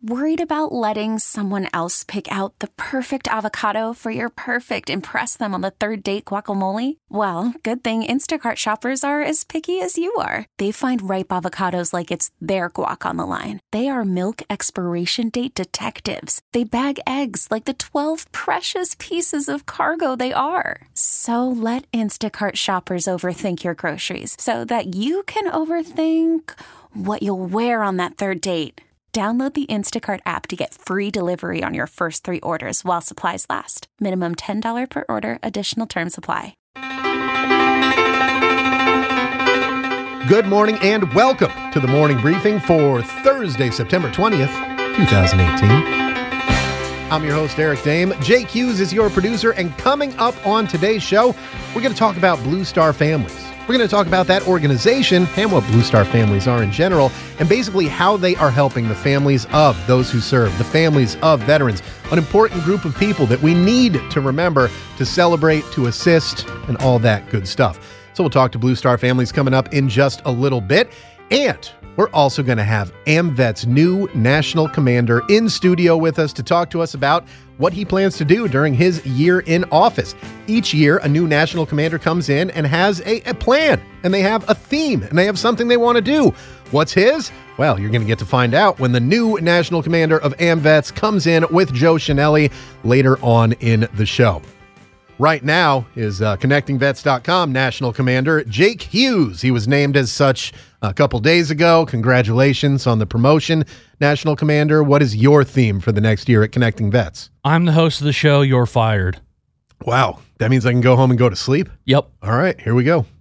Worried about letting someone else pick out the perfect avocado for your perfect impress them on the third date guacamole? Well, good thing Instacart shoppers are as picky as you are. They find ripe avocados like it's their guac on the line. They are milk expiration date detectives. They bag eggs like the 12 precious pieces of cargo they are. So let Instacart shoppers overthink your groceries so that you can overthink what you'll wear on that third date. Download the Instacart app to get free delivery on your first 3 orders while supplies last. Minimum $10 per order. Additional terms apply. Good morning and welcome to the morning briefing for Thursday, September 20th, 2018. I'm your host, Eric Dame. Jake Hughes is your producer, and coming up on today's show, we're going to talk about Blue Star Families. We're going to talk about that organization and what Blue Star Families are in general, and basically how they are helping the families of those who serve, the families of veterans, an important group of people that we need to remember, to celebrate, to assist, and all that good stuff. So we'll talk to Blue Star Families coming up in just a little bit, and we're also going to have AMVET's new national commander in studio with us to talk to us about what he plans to do during his year in office. Each year, a new national commander comes in and has a plan, and they have a theme, and they have something they want to do. What's his? Well, you're going to get to find out when the new national commander of AMVETS comes in with Joe Chenelly later on in the show. Right now is ConnectingVets.com National Commander Jake Hughes. He was named as such a couple days ago. Congratulations on the promotion, National Commander. What is your theme for the next year at Connecting Vets? I'm the host of the show. You're fired. Wow. That means I can go home and go to sleep? Yep. All right, here we go.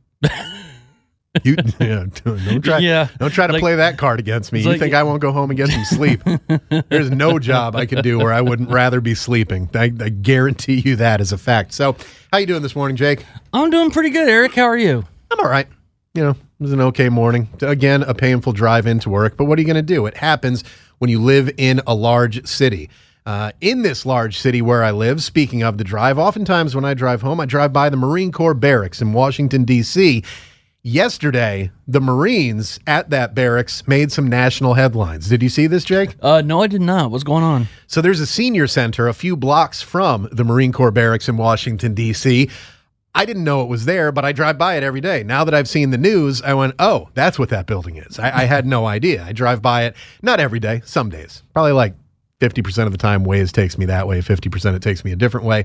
Don't try to play that card against me. You think I won't go home and get some sleep? There's no job I could do where I wouldn't rather be sleeping. I guarantee you that as a fact. So, how you doing this morning, Jake? I'm doing pretty good, Eric. How are you? I'm all right. It was an okay morning. Again, a painful drive into work, but what are you going to do? It happens when you live in a large city. In this large city where I live, speaking of the drive, oftentimes when I drive home, I drive by the Marine Corps barracks in Washington, D.C., Yesterday, the Marines at that barracks made some national headlines. Did you see this, Jake? No, I did not. What's going on? So there's a senior center a few blocks from the Marine Corps barracks in Washington, D.C. I didn't know it was there, but I drive by it every day. Now that I've seen the news, I went, oh, that's what that building is. I had no idea. I drive by it, not every day, some days. Probably like 50% of the time Waze takes me that way, 50% it takes me a different way.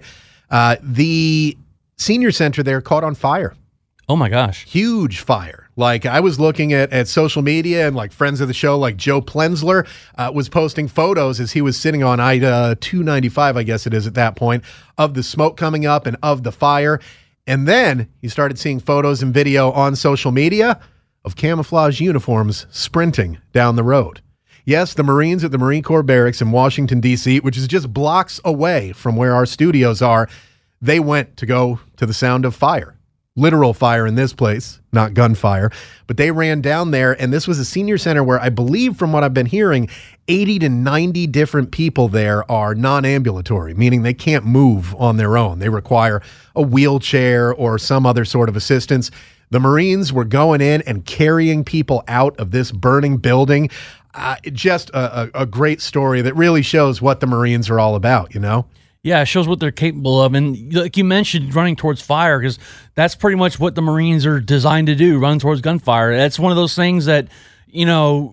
The senior center there caught on fire. Oh my gosh. Huge fire. Like, I was looking at social media, and like friends of the show, like Joe Plensler, was posting photos as he was sitting on I-295, I guess it is at that point, of the smoke coming up and of the fire. And then he started seeing photos and video on social media of camouflage uniforms sprinting down the road. Yes, the Marines at the Marine Corps barracks in Washington, D.C., which is just blocks away from where our studios are, they went to go to the sound of fire. Literal fire in this place, not gunfire, but they ran down there, and this was a senior center where I believe, from what I've been hearing, 80 to 90 different people there are non-ambulatory, meaning they can't move on their own. They require a wheelchair or some other sort of assistance. The Marines were going in and carrying people out of this burning building. Just a great story that really shows what the Marines are all about, Yeah, it shows what they're capable of. And like you mentioned, running towards fire, because that's pretty much what the Marines are designed to do, run towards gunfire. That's one of those things that, how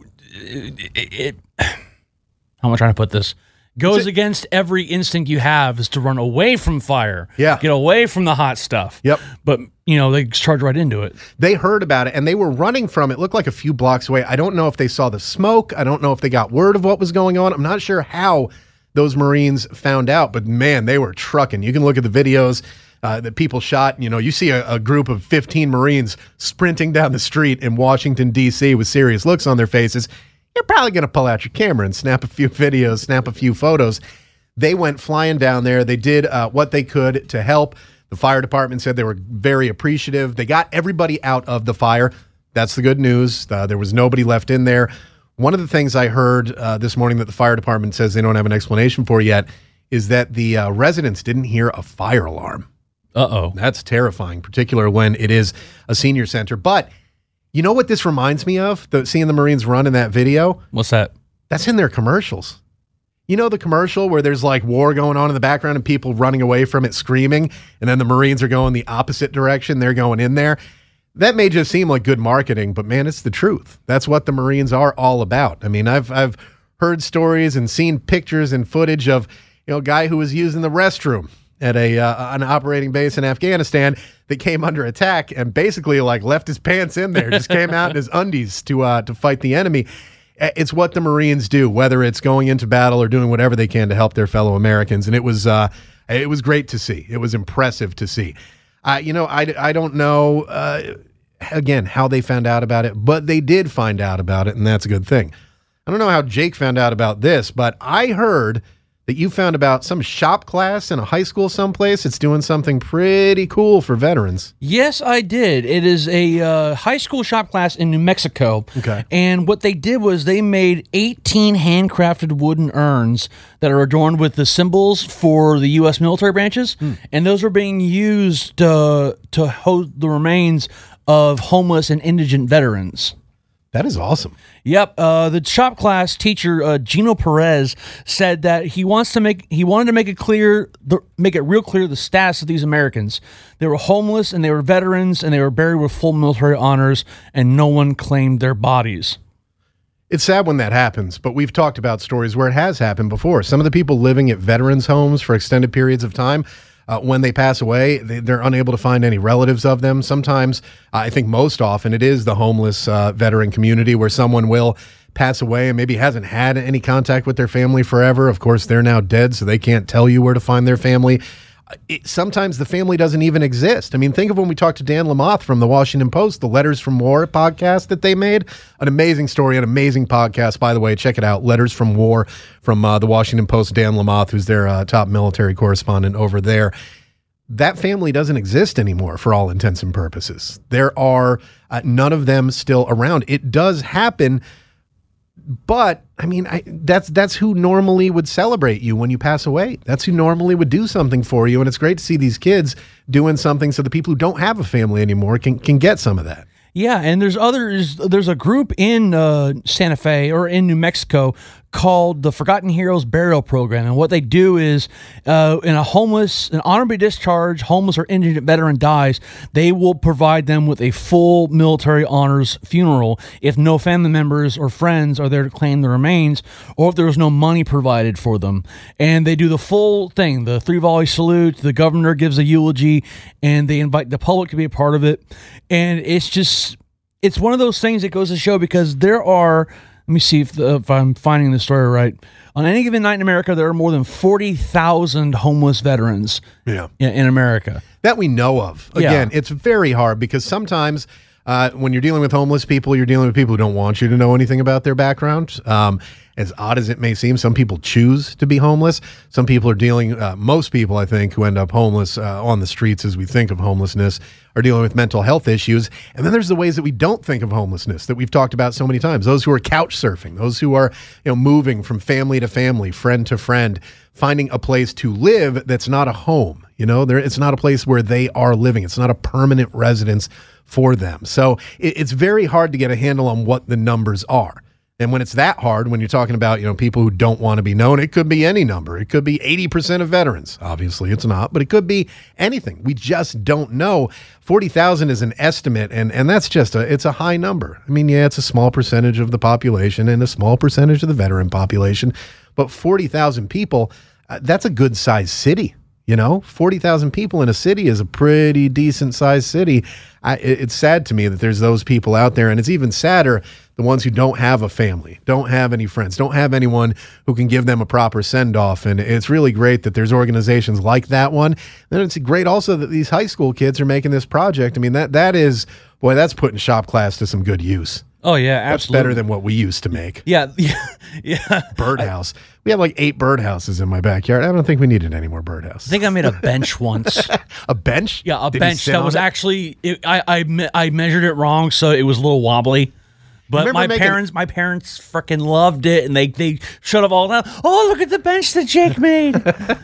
am I trying to put this? Goes against every instinct you have is to run away from fire. Yeah. Get away from the hot stuff. Yep. But, they charge right into it. They heard about it, and they were running from it. Looked like a few blocks away. I don't know if they saw the smoke. I don't know if they got word of what was going on. I'm not sure how those Marines found out, but man, they were trucking. You can look at the videos that people shot. You see a group of 15 Marines sprinting down the street in Washington, D.C. with serious looks on their faces. You're probably going to pull out your camera and snap a few videos, snap a few photos. They went flying down there. They did what they could to help. The fire department said they were very appreciative. They got everybody out of the fire. That's the good news. There was nobody left in there. One of the things I heard this morning that the fire department says they don't have an explanation for yet is that the residents didn't hear a fire alarm. Uh-oh. That's terrifying, particularly when it is a senior center. But you know what this reminds me of? Seeing the Marines run in that video? What's that? That's in their commercials. You know the commercial where there's like war going on in the background and people running away from it screaming, and then the Marines are going the opposite direction. They're going in there. That may just seem like good marketing, but man, it's the truth. That's what the Marines are all about. I mean, I've heard stories and seen pictures and footage of, a guy who was using the restroom at an operating base in Afghanistan that came under attack and basically like left his pants in there, just came out in his undies to fight the enemy. It's what the Marines do, whether it's going into battle or doing whatever they can to help their fellow Americans. And it was great to see. It was impressive to see. I don't know, again, how they found out about it, but they did find out about it, and that's a good thing. I don't know how Jake found out about this, but I heard that you found about some shop class in a high school someplace. It's doing something pretty cool for veterans. Yes, I did. It is a high school shop class in New Mexico. Okay. And what they did was they made 18 handcrafted wooden urns that are adorned with the symbols for the U.S. military branches. And those are being used to hold the remains of homeless and indigent veterans. That is awesome. Yep. The shop class teacher, Gino Perez, said that he wanted to make it real clear the status of these Americans. They were homeless and they were veterans and they were buried with full military honors, and no one claimed their bodies. It's sad when that happens, but we've talked about stories where it has happened before. Some of the people living at veterans' homes for extended periods of time, when they pass away, they're unable to find any relatives of them. Sometimes, I think most often, it is the homeless veteran community where someone will pass away and maybe hasn't had any contact with their family forever. Of course, they're now dead, so they can't tell you where to find their family. Sometimes the family doesn't even exist. I mean, think of when we talked to Dan Lamothe from the Washington Post, the Letters from War podcast that they made. An amazing story, an amazing podcast, by the way. Check it out, Letters from War from the Washington Post, Dan Lamothe, who's their top military correspondent over there. That family doesn't exist anymore for all intents and purposes. There are none of them still around. It does happen, but I mean, that's who normally would celebrate you when you pass away. That's who normally would do something for you. And it's great to see these kids doing something so the people who don't have a family anymore can get some of that. Yeah, and there's a group in Santa Fe or in New Mexico called the Forgotten Heroes Burial Program, and what they do is in an honorably discharged homeless or indigent veteran dies, they will provide them with a full military honors funeral if no family members or friends are there to claim the remains, or if there was no money provided for them. And they do the full thing, the 3-volley salute, the governor gives a eulogy, and they invite the public to be a part of it. And it's one of those things that goes to show, because there are, let me see if I'm finding the story right. On any given night in America, there are more than 40,000 homeless veterans in America. That we know of. Again, it's very hard because sometimes when you're dealing with homeless people, you're dealing with people who don't want you to know anything about their background. As odd as it may seem, some people choose to be homeless. Some people are dealing, most people, I think, who end up homeless on the streets as we think of homelessness are dealing with mental health issues. And then there's the ways that we don't think of homelessness that we've talked about so many times. Those who are couch surfing, those who are moving from family to family, friend to friend, finding a place to live that's not a home. It's not a place where they are living. It's not a permanent residence for them. So it's very hard to get a handle on what the numbers are. And when it's that hard, when you're talking about, people who don't want to be known, it could be any number. It could be 80% of veterans. Obviously, it's not, but it could be anything. We just don't know. 40,000 is an estimate, and that's just it's a high number. I mean, it's a small percentage of the population and a small percentage of the veteran population, but 40,000 people, that's a good-sized city. 40,000 people in a city is a pretty decent-sized city. It's sad to me that there's those people out there, and it's even sadder the ones who don't have a family, don't have any friends, don't have anyone who can give them a proper send-off. And it's really great that there's organizations like that one. And it's great also that these high school kids are making this project. I mean, that's putting shop class to some good use. Oh, yeah, absolutely. That's better than what we used to make. Yeah. Birdhouse. We have like 8 birdhouses in my backyard. I don't think we needed any more birdhouses. I think I made a bench once. A bench? Yeah, bench that was actually, I measured it wrong, so it was a little wobbly. But my parents freaking loved it, and they shut up all the time. Oh, look at the bench that Jake made.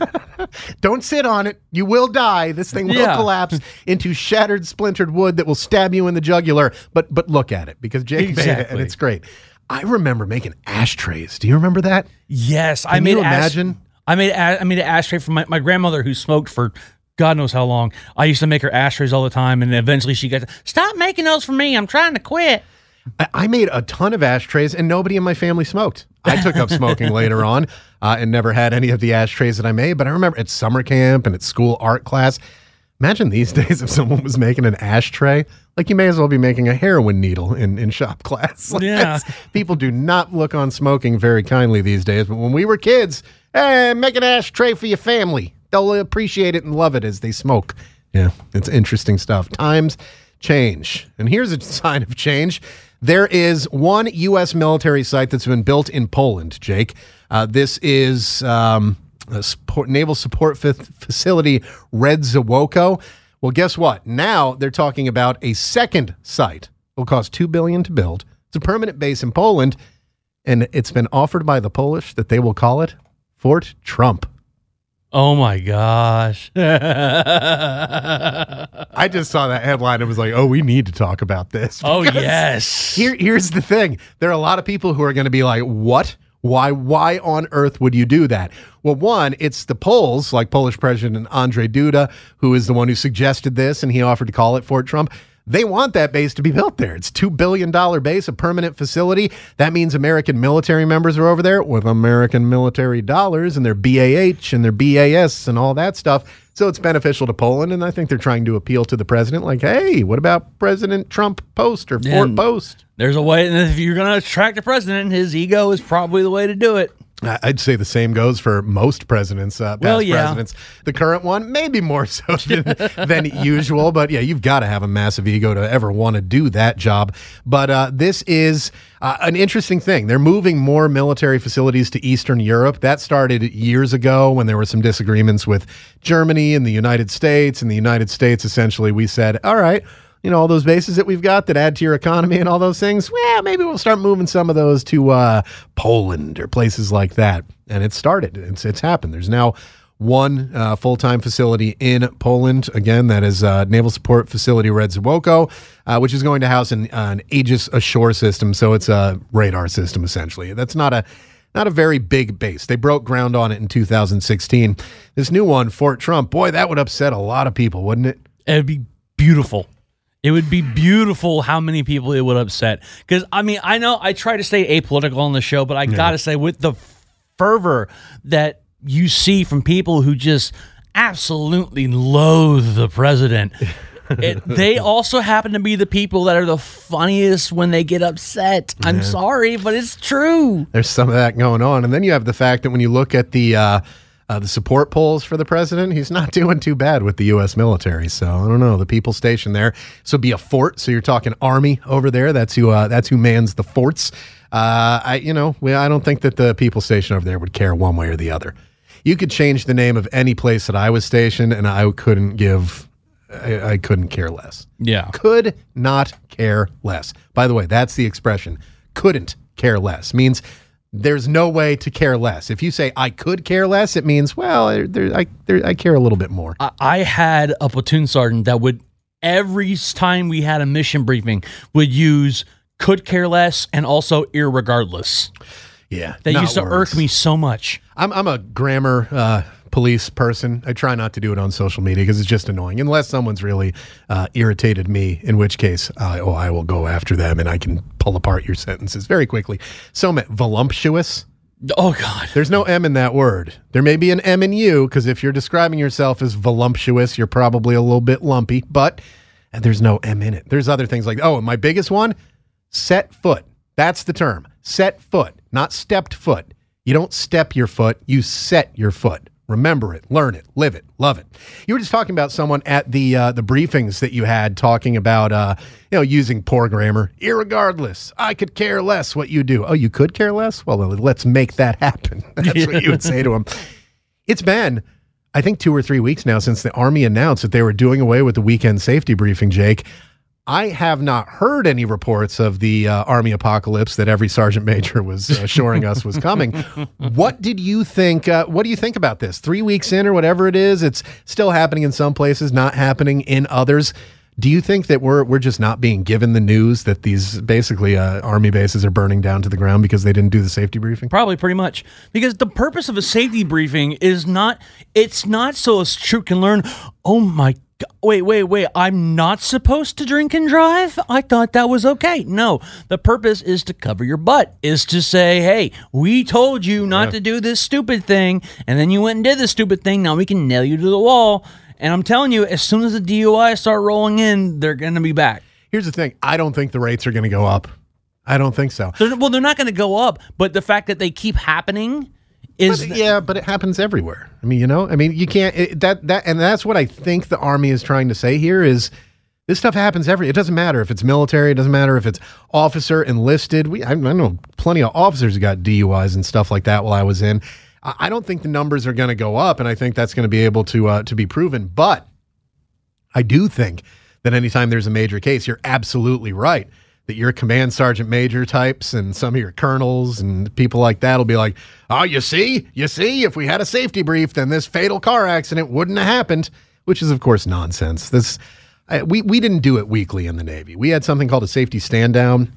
Don't sit on it. You will die. This thing will collapse into shattered, splintered wood that will stab you in the jugular. But look at it, because Jake made it, and it's great. I remember making ashtrays. Do you remember that? Yes, Can you imagine? I made an ashtray for my grandmother who smoked for God knows how long. I used to make her ashtrays all the time, and eventually she got to, stop making those for me. I'm trying to quit. I made a ton of ashtrays, and nobody in my family smoked. I took up smoking later on and never had any of the ashtrays that I made, but I remember at summer camp and at school art class, imagine these days if someone was making an ashtray. Like, you may as well be making a heroin needle in shop class. Like, yeah. People do not look on smoking very kindly these days, but when we were kids, hey, make an ashtray for your family. They'll appreciate it and love it as they smoke. Yeah, it's interesting stuff. Times change. And here's a sign of change. There is one U.S. military site that's been built in Poland, Jake. This is a naval support facility, Redzwołko. Well, guess what? Now they're talking about a second site. It'll cost $2 billion to build. It's a permanent base in Poland, and it's been offered by the Polish that they will call it Fort Trump. Oh my gosh. I just saw that headline and was like, oh, we need to talk about this. Oh, yes. Here's the thing. There are a lot of people who are going to be like, what? Why on earth would you do that? Well, one, it's the Poles, like Polish President Andrzej Duda, who is the one who suggested this, and he offered to call it Fort Trump. They want that base to be built there. It's $2 billion base, a permanent facility. That means American military members are over there with American military dollars and their BAH and their BAS and all that stuff. So it's beneficial to Poland, and I think they're trying to appeal to the president like, hey, what about President Trump Post or Fort Post? There's a way, and if you're going to attract the president, his ego is probably the way to do it. I'd say the same goes for most presidents, presidents. The current one, maybe more so than usual. But yeah, you've got to have a massive ego to ever want to do that job. But this is an interesting thing. They're moving more military facilities to Eastern Europe. That started years ago when there were some disagreements with Germany and the United States. In the United States, essentially, we said, all right, you know, all those bases that we've got that add to your economy and all those things, well, maybe we'll start moving some of those to Poland or places like that. And it started. It's happened. There's now one full-time facility in Poland. Again, that is Naval Support Facility Redzwołko, which is going to house an Aegis Ashore system. So it's a radar system, essentially. That's not a very big base. They broke ground on it in 2016. This new one, Fort Trump, boy, that would upset a lot of people, wouldn't it? It would be beautiful. It would be beautiful how many people it would upset. Because, I mean, I know I try to stay apolitical on the show, but I got to say, with the fervor that you see from people who just absolutely loathe the president, they also happen to be the people that are the funniest when they get upset. I'm sorry, but it's true. There's some of that going on. And then you have the fact that when you look at the support polls for the president, he's not doing too bad with the U.S. military. So I don't know, the people stationed there. So be a fort. So you're talking army over there. That's who mans the forts. I don't think that the people stationed over there would care one way or the other. You could change the name of any place that I was stationed, and I couldn't care less. Yeah, could not care less. By the way, that's the expression. Couldn't care less means there's no way to care less. If you say I could care less, it means, well, I care a little bit more. I had a platoon sergeant that would, every time we had a mission briefing, would use could care less and also irregardless. Yeah. That used to irk me so much. I'm a grammar police person. I try not to do it on social media because it's just annoying, unless someone's really irritated me, in which case I will go after them and I can pull apart your sentences very quickly. So voluptuous. Oh, God. There's no M in that word. There may be an M in you, because if you're describing yourself as voluptuous, you're probably a little bit lumpy, but there's no M in it. There's other things like, and my biggest one, set foot. That's the term. Set foot, not stepped foot. You don't step your foot, you set your foot. Remember it, learn it, live it, love it. You were just talking about someone at the briefings that you had talking about, using poor grammar. Irregardless, I could care less what you do. Oh, you could care less? Well, let's make that happen. That's what you would say to him. It's been, I think, 2 or 3 weeks now since the Army announced that they were doing away with the weekend safety briefing, Jake. I have not heard any reports of the Army apocalypse that every sergeant major was assuring us was coming. What did you think? What do you think about this? 3 weeks in or whatever it is, it's still happening in some places, not happening in others. Do you think that we're just not being given the news that these basically Army bases are burning down to the ground because they didn't do the safety briefing? Probably, pretty much. Because the purpose of a safety briefing is it's not so a troop can learn, oh my God, wait, I'm not supposed to drink and drive? I thought that was okay. No, the purpose is to cover your butt, is to say, hey, we told you not to do this stupid thing, and then you went and did this stupid thing, now we can nail you to the wall. And I'm telling you, as soon as the DUI start rolling in, they're going to be back. Here's the thing. I don't think the rates are going to go up. I don't think so. They're not going to go up, but the fact that they keep happening is... But it happens everywhere. I mean, you can't... and that's what I think the Army is trying to say here is this stuff happens it doesn't matter if it's military, it doesn't matter if it's officer, enlisted. I know plenty of officers who got DUIs and stuff like that while I was in. I don't think the numbers are going to go up, and I think that's going to be able to be proven. But I do think that anytime there's a major case, you're absolutely right that your command sergeant major types and some of your colonels and people like that will be like, oh, you see, if we had a safety brief, then this fatal car accident wouldn't have happened, which is, of course, nonsense. We didn't do it weekly in the Navy. We had something called a safety stand down.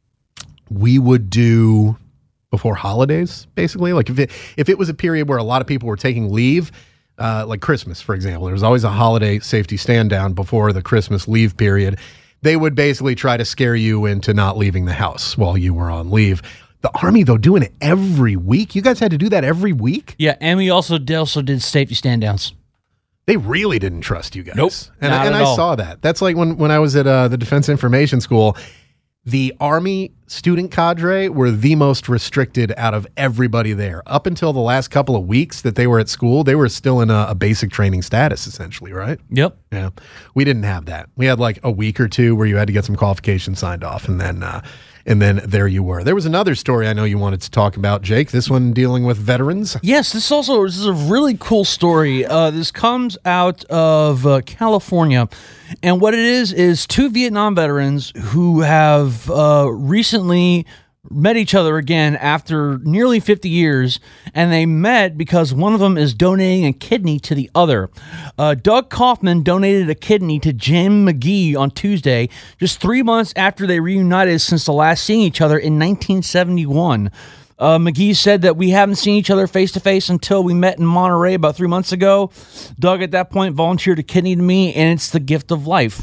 We would do... before holidays, basically. Like if it was a period where a lot of people were taking leave, like Christmas, for example, there was always a holiday safety stand down before the Christmas leave period. They would basically try to scare you into not leaving the house while you were on leave. The Army, though, doing it every week. You guys had to do that every week? Yeah, and we also did safety stand downs. They really didn't trust you guys. Nope, and I saw that. That's like when I was at the Defense Information School. The Army student cadre were the most restricted out of everybody there. Up until the last couple of weeks that they were at school, they were still in a basic training status, essentially, right? Yep. Yeah. We didn't have that. We had like a week or two where you had to get some qualifications signed off, and then there you were. There was another story I know you wanted to talk about, Jake. This one dealing with veterans. Yes, this is a really cool story. This comes out of California. And what it is two Vietnam veterans who have recently met each other again after nearly 50 years, and they met because one of them is donating a kidney to the other. Doug Kaufman donated a kidney to Jim McGee on Tuesday, just 3 months after they reunited since the last seeing each other in 1971. McGee said that we haven't seen each other face-to-face until we met in Monterey about 3 months ago. Doug, at that point, volunteered a kidney to me, and it's the gift of life.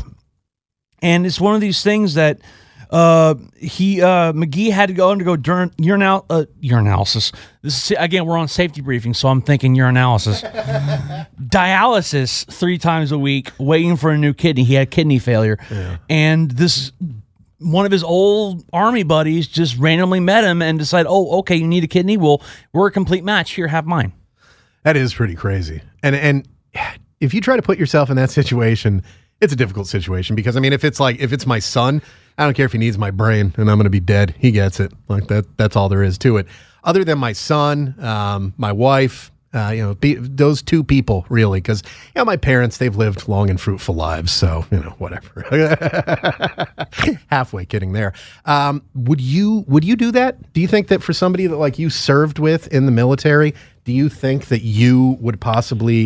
And it's one of these things that McGee had to go undergo urinalysis. This is, again, we're on safety briefing, so I'm thinking urinalysis. Dialysis 3 times a week, waiting for a new kidney. He had kidney failure. Yeah. And this... one of his old Army buddies just randomly met him and decided, oh, okay, you need a kidney? Well, we're a complete match. Here, have mine. That is pretty crazy. And if you try to put yourself in that situation, it's a difficult situation because, I mean, if it's my son, I don't care if he needs my brain and I'm going to be dead. He gets it. Like that's all there is to it. Other than my son, my wife, those two people really, because my parents, they've lived long and fruitful lives, so whatever. Halfway kidding there. Would you do that? Do you think that for somebody that like you served with in the military, do you think that you would possibly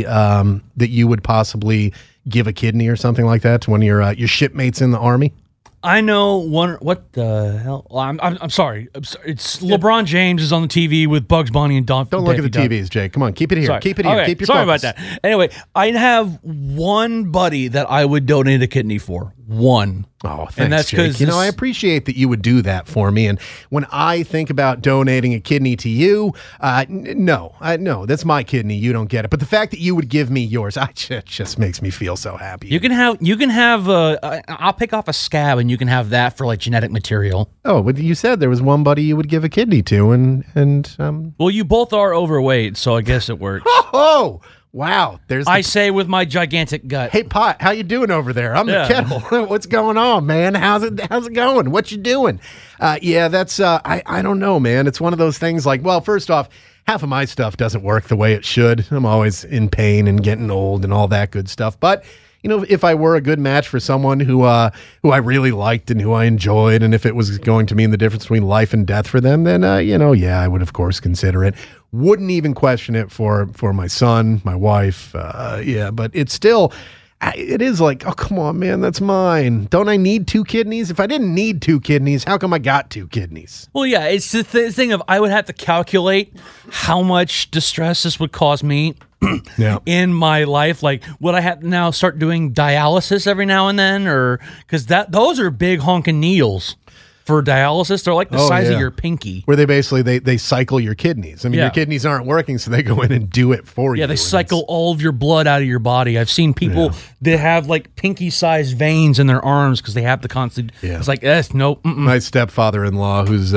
give a kidney or something like that to one of your shipmates in the Army? I know one. What the hell? I'm sorry. It's LeBron James is on the TV with Bugs Bunny and Don. Don't look at the TVs, Jake. Come on, keep it here. Sorry. Keep it here. Okay. Keep your sorry focus. about that. Anyway, I have one buddy that I would donate a kidney for. One. Oh, thanks, and that's Jake. I appreciate that you would do that for me. And when I think about donating a kidney to you, no, that's my kidney. You don't get it. But the fact that you would give me yours, just makes me feel so happy. You can have. I'll pick off a scab, and you can have that for like genetic material. Oh, but you said there was one buddy you would give a kidney to, and well, you both are overweight, so I guess it works. Oh. Wow, I say with my gigantic gut. Hey, Pot, how you doing over there? I'm the kettle. What's going on, man? How's it going? What you doing? That's I don't know, man. It's one of those things like, well, first off, half of my stuff doesn't work the way it should. I'm always in pain and getting old and all that good stuff. But if I were a good match for someone who I really liked and who I enjoyed, and if it was going to mean the difference between life and death for them, then I would of course consider it. Wouldn't even question it for my son, my wife. But it's still, it is like, oh, come on, man, that's mine. Don't I need 2 kidneys? If I didn't need 2 kidneys, how come I got 2 kidneys? Well, yeah, it's the thing of I would have to calculate how much distress this would cause me in my life. Like, would I have to now start doing dialysis every now and then? Or because those are big honking needles. For dialysis, they're like the size of your pinky. Where they basically, they cycle your kidneys. I mean, your kidneys aren't working, so they go in and do it for you. Yeah, they cycle all of your blood out of your body. I've seen people that have like pinky-sized veins in their arms because they have to constantly. Yeah. It's like, nope. My stepfather-in-law, who's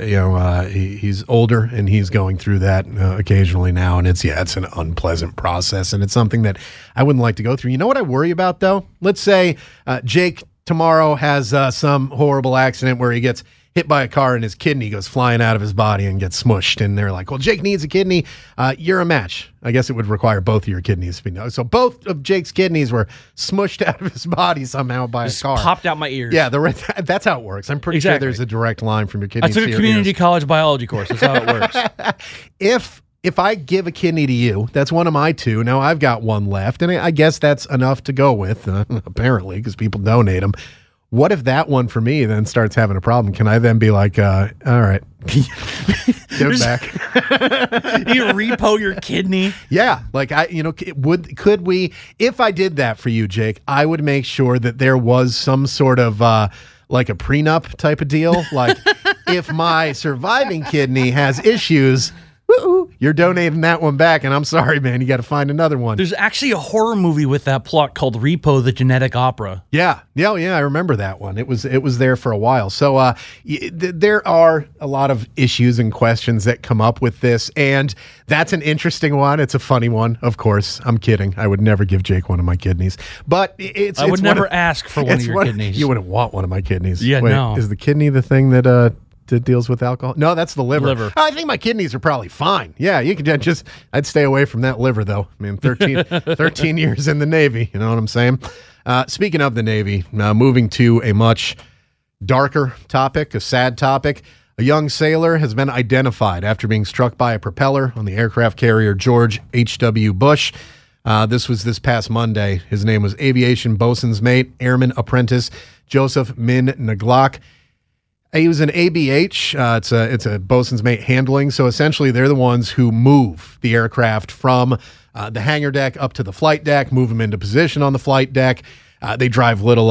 he's older and he's going through that occasionally now, and it's an unpleasant process, and it's something that I wouldn't like to go through. You know what I worry about though? Let's say Jake tomorrow has some horrible accident where he gets hit by a car and his kidney goes flying out of his body and gets smushed. And they're like, well, Jake needs a kidney. You're a match. I guess it would require both of your kidneys to be known. So both of Jake's kidneys were smushed out of his body somehow by a car. Popped out my ears. Yeah, that's how it works. I'm pretty sure there's a direct line from your kidneys. I took a community college biology course. That's how it works. If I give a kidney to you, that's one of my 2. Now I've got 1 left, and I guess that's enough to go with, apparently, because people donate them. What if that one for me then starts having a problem? Can I then be like, all right, give it back? You repo your kidney? Yeah, like could we? If I did that for you, Jake, I would make sure that there was some sort of like a prenup type of deal. Like if my surviving kidney has issues, you're donating that one back, and I'm sorry, man. You got to find another one. There's actually a horror movie with that plot called Repo: The Genetic Opera. Yeah. I remember that one. It was there for a while. So there are a lot of issues and questions that come up with this, and that's an interesting one. It's a funny one, of course. I'm kidding. I would never give Jake one of my kidneys, but I would never ask for one of your kidneys. You wouldn't want one of my kidneys. Yeah, Wait, no. Is the kidney the thing that deals with alcohol? No, that's the liver. I think my kidneys are probably fine. Yeah, you could I'd stay away from that liver though. I mean, 13 years in the Navy, you know what I'm saying? Speaking of the Navy, moving to a much darker topic, a sad topic. A young sailor has been identified after being struck by a propeller on the aircraft carrier George H.W. Bush. This was this past Monday. His name was Aviation Bosun's Mate, Airman Apprentice Joseph Min Naglok. He was an ABH. It's a bosun's mate handling. So essentially, they're the ones who move the aircraft from the hangar deck up to the flight deck, move them into position on the flight deck. They drive little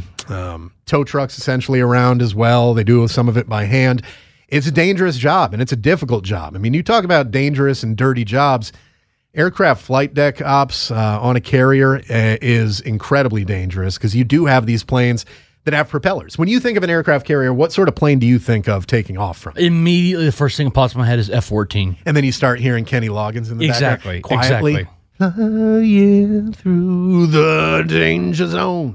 tow trucks essentially around as well. They do some of it by hand. It's a dangerous job, and it's a difficult job. I mean, you talk about dangerous and dirty jobs. Aircraft flight deck ops on a carrier is incredibly dangerous because you do have these planes that have propellers. When you think of an aircraft carrier, what sort of plane do you think of taking off from? Immediately, the first thing that pops in my head is F-14. And then you start hearing Kenny Loggins in the background. Quietly. Exactly. Flying through the danger zone.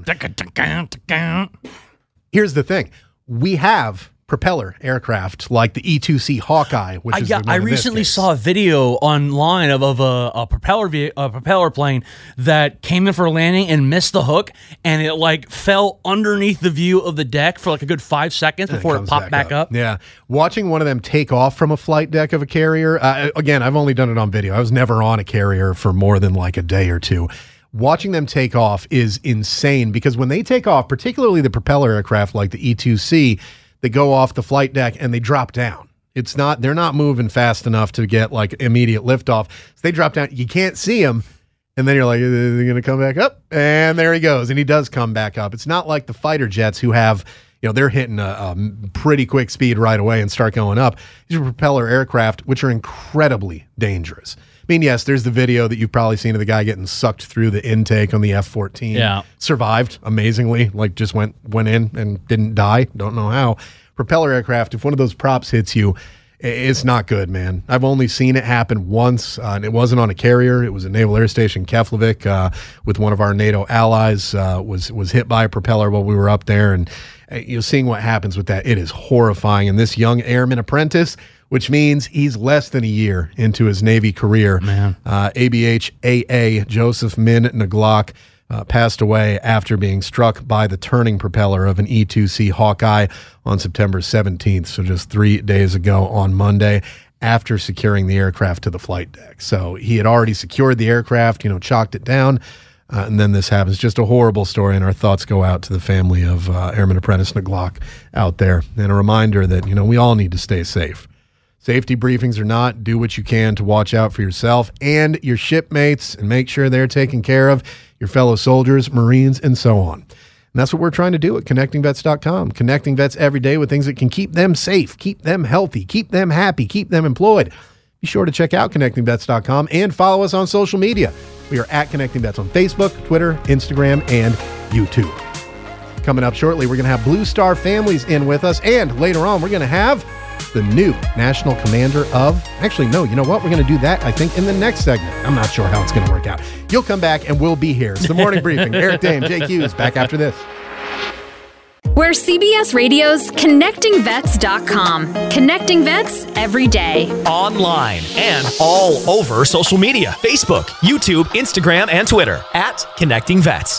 Here's the thing. We have propeller aircraft like the E-2C Hawkeye, which is I recently saw a video online of a propeller plane that came in for a landing and missed the hook, and it like fell underneath the view of the deck for like a good 5 seconds before it popped back up. Yeah, watching one of them take off from a flight deck of a carrier. Again, I've only done it on video. I was never on a carrier for more than like a day or two. Watching them take off is insane because when they take off, particularly the propeller aircraft like the E-2C, they go off the flight deck and they drop down. They're not moving fast enough to get like immediate liftoff. So they drop down. You can't see them. And then you're like, are they going to come back up? And there he goes. And he does come back up. It's not like the fighter jets who have, they're hitting a pretty quick speed right away and start going up. These are propeller aircraft, which are incredibly dangerous. I mean, yes, there's the video that you've probably seen of the guy getting sucked through the intake on the F-14. Yeah. Survived amazingly, like just went in and didn't die. Don't know how. Propeller aircraft, if one of those props hits you, it's not good, man. I've only seen it happen once, and it wasn't on a carrier. It was a Naval Air Station, Keflavik, with one of our NATO allies, was hit by a propeller while we were up there, and seeing what happens with that, it is horrifying. And this young airman apprentice, which means he's less than a year into his Navy career. Man. ABH AA Joseph Min Naglok passed away after being struck by the turning propeller of an E-2C Hawkeye on September 17th, so just 3 days ago on Monday, after securing the aircraft to the flight deck. So he had already secured the aircraft, chalked it down. And then this happens. Just a horrible story, and our thoughts go out to the family of Airman Apprentice Naglock out there. And a reminder that, we all need to stay safe. Safety briefings or not, do what you can to watch out for yourself and your shipmates and make sure they're taken care of, your fellow soldiers, Marines, and so on. And that's what we're trying to do at ConnectingVets.com. Connecting vets every day with things that can keep them safe, keep them healthy, keep them happy, keep them employed. Be sure to check out ConnectingVets.com and follow us on social media. We are at Connecting Vets on Facebook, Twitter, Instagram, and YouTube. Coming up shortly, we're going to have Blue Star Families in with us, and later on, we're going to have the new National Commander of... Actually, no, you know what? We're going to do that, I think, in the next segment. I'm not sure how it's going to work out. You'll come back, and we'll be here. It's the Morning Briefing. Eric Dame, Jake Hughes, back after this. We're CBS Radio's ConnectingVets.com. Connecting vets every day. Online and all over social media. Facebook, YouTube, Instagram, and Twitter at Connecting Vets.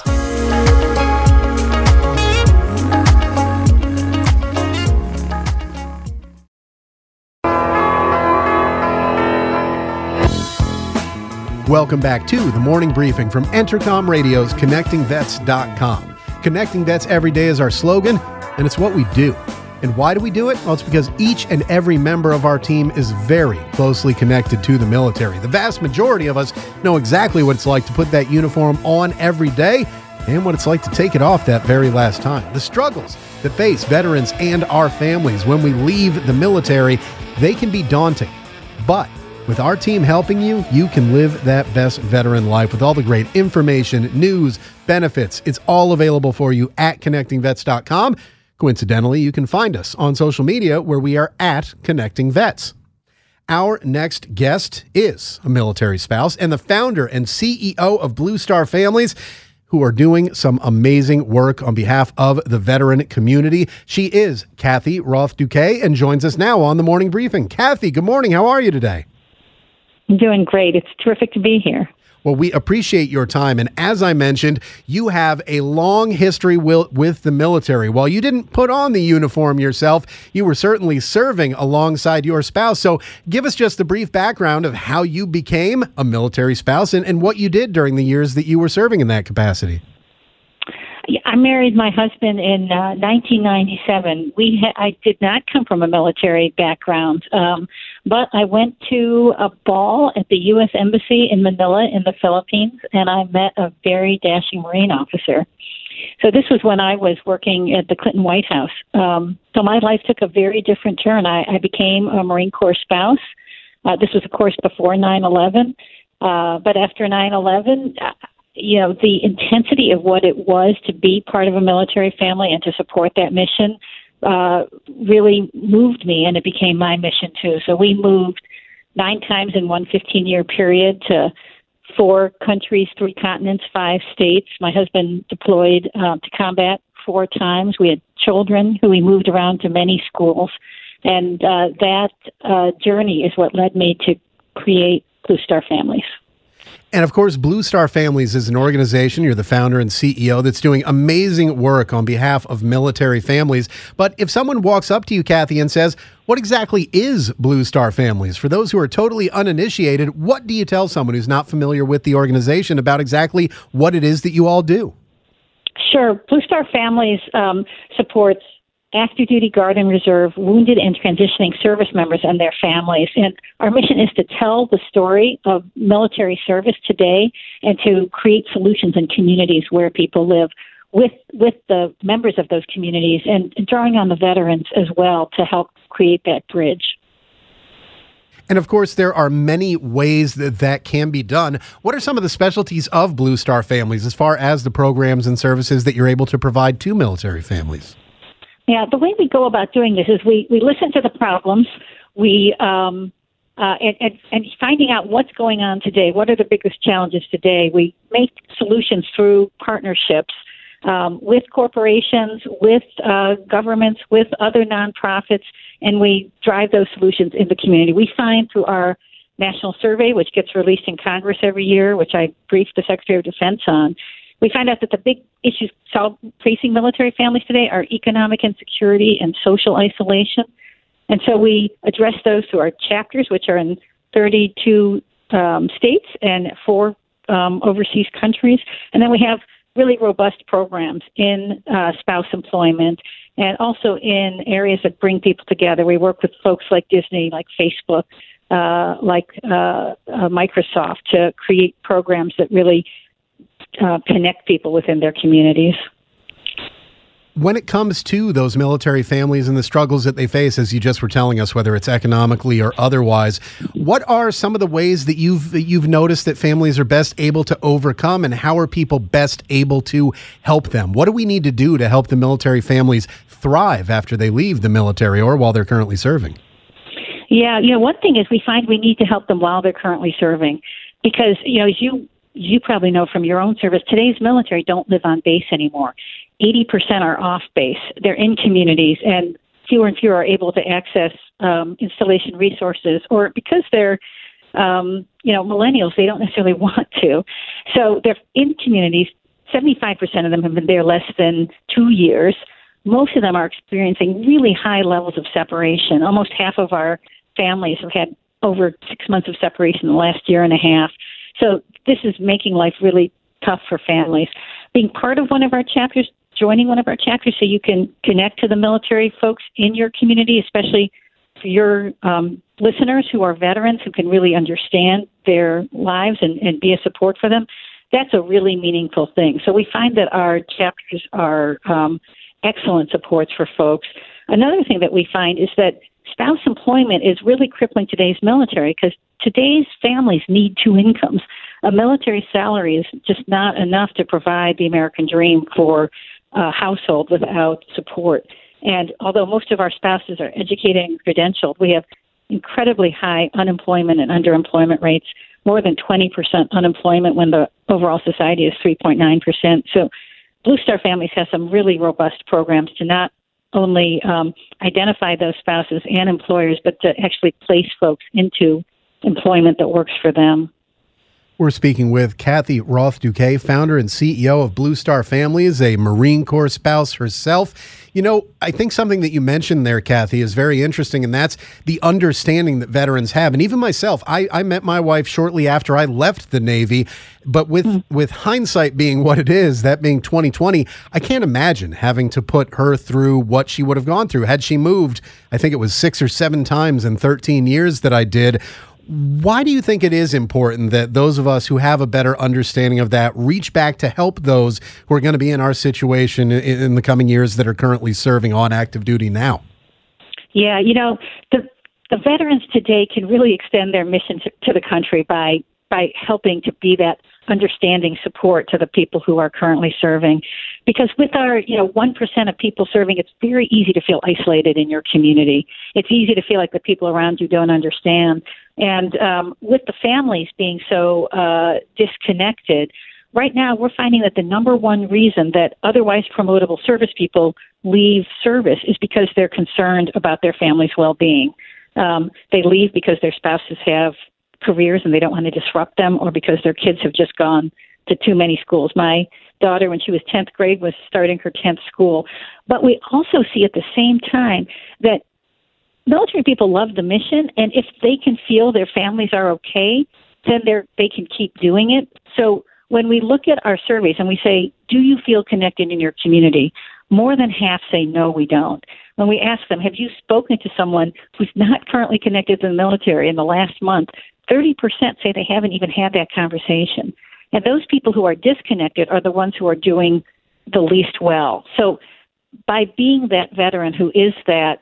Welcome back to the Morning Briefing from Entercom Radio's ConnectingVets.com. Connecting Vets every day is our slogan, and it's what we do. And why do we do it? Well, it's because each and every member of our team is very closely connected to the military. The vast majority of us know exactly what it's like to put that uniform on every day and what it's like to take it off that very last time. The struggles that face veterans and our families when we leave the military, they can be daunting. But with our team helping you, you can live that best veteran life with all the great information, news, benefits. It's all available for you at ConnectingVets.com. Coincidentally, you can find us on social media where we are at Connecting Vets. Our next guest is a military spouse and the founder and CEO of Blue Star Families, who are doing some amazing work on behalf of the veteran community. She is Kathy Roth-Duquet and joins us now on the Morning Briefing. Kathy, good morning. How are you today? I'm doing great. It's terrific to be here. Well, we appreciate your time. And as I mentioned, you have a long history with the military. While you didn't put on the uniform yourself, you were certainly serving alongside your spouse. So give us just a brief background of how you became a military spouse and what you did during the years that you were serving in that capacity. I married my husband in 1997. I did not come from a military background, but I went to a ball at the U.S. Embassy in Manila in the Philippines, and I met a very dashing Marine officer. So this was when I was working at the Clinton White House. So my life took a very different turn. I became a Marine Corps spouse. This was, of course, before 9/11. But after 9/11, the intensity of what it was to be part of a military family and to support that mission really moved me, and it became my mission too. So we moved 9 times in one 15-year period to 4 countries, 3 continents, 5 states. My husband deployed to combat 4 times. We had children who we moved around to many schools, and that journey is what led me to create Blue Star Families. And of course, Blue Star Families is an organization, you're the founder and CEO, that's doing amazing work on behalf of military families. But if someone walks up to you, Kathy, and says, what exactly is Blue Star Families? For those who are totally uninitiated, what do you tell someone who's not familiar with the organization about exactly what it is that you all do? Sure. Blue Star Families supports active duty, Guard and Reserve, wounded and transitioning service members and their families. And our mission is to tell the story of military service today and to create solutions in communities where people live with the members of those communities and drawing on the veterans as well to help create that bridge. And of course, there are many ways that can be done. What are some of the specialties of Blue Star Families as far as the programs and services that you're able to provide to military families? Yeah, the way we go about doing this is we listen to the problems, and finding out what's going on today. What are the biggest challenges today? We make solutions through partnerships with corporations, with governments, with other nonprofits, and we drive those solutions in the community. We find through our national survey, which gets released in Congress every year, which I briefed the Secretary of Defense on, we find out that the big issues facing military families today are economic insecurity and social isolation. And so we address those through our chapters, which are in 32 states and 4 overseas countries. And then we have really robust programs in spouse employment and also in areas that bring people together. We work with folks like Disney, like Facebook, like Microsoft to create programs that really connect people within their communities. When it comes to those military families and the struggles that they face, as you just were telling us, whether it's economically or otherwise, what are some of the ways that you've noticed that families are best able to overcome, and how are people best able to help them? What do we need to do to help the military families thrive after they leave the military or while they're currently serving? Yeah, one thing is we find we need to help them while they're currently serving because, as you probably know from your own service, today's military don't live on base anymore. 80% are off base. They're in communities, and fewer and fewer are able to access installation resources, or because they're, millennials, they don't necessarily want to. So they're in communities. 75% of them have been there less than 2 years. Most of them are experiencing really high levels of separation. Almost half of our families have had over 6 months of separation in the last year and a half. So this is making life really tough for families. Being part of one of our chapters, joining one of our chapters so you can connect to the military folks in your community, especially for your listeners who are veterans who can really understand their lives and be a support for them, that's a really meaningful thing. So we find that our chapters are excellent supports for folks. Another thing that we find is that spouse employment is really crippling today's military because today's families need two incomes. A military salary is just not enough to provide the American dream for a household without support. And although most of our spouses are educated and credentialed, we have incredibly high unemployment and underemployment rates, more than 20% unemployment when the overall society is 3.9%. So Blue Star Families has some really robust programs to not only identify those spouses and employers, but to actually place folks into employment that works for them. We're speaking with Kathy Roth-Duquet, founder and CEO of Blue Star Families, a Marine Corps spouse herself. I think something that you mentioned there, Kathy, is very interesting, and that's the understanding that veterans have. And even myself, I met my wife shortly after I left the Navy, but with hindsight being what it is, that being 2020, I can't imagine having to put her through what she would have gone through. Had she moved, I think it was 6 or 7 times in 13 years that I did. Why do you think it is important that those of us who have a better understanding of that reach back to help those who are going to be in our situation in the coming years that are currently serving on active duty now? Yeah, the veterans today can really extend their mission to the country by helping to be that understanding support to the people who are currently serving. Because with our, 1% of people serving, it's very easy to feel isolated in your community. It's easy to feel like the people around you don't understand. And with the families being so disconnected, right now we're finding that the number one reason that otherwise promotable service people leave service is because they're concerned about their family's well-being. They leave because their spouses have careers and they don't want to disrupt them, or because their kids have just gone to too many schools. My daughter, when she was 10th grade, was starting her 10th school. But we also see at the same time that military people love the mission, and if they can feel their families are okay, then they can keep doing it. So when we look at our surveys and we say, do you feel connected in your community? More than half say, no, we don't. When we ask them, have you spoken to someone who's not currently connected to the military in the last month, 30% say they haven't even had that conversation. And those people who are disconnected are the ones who are doing the least well. So by being that veteran who is that,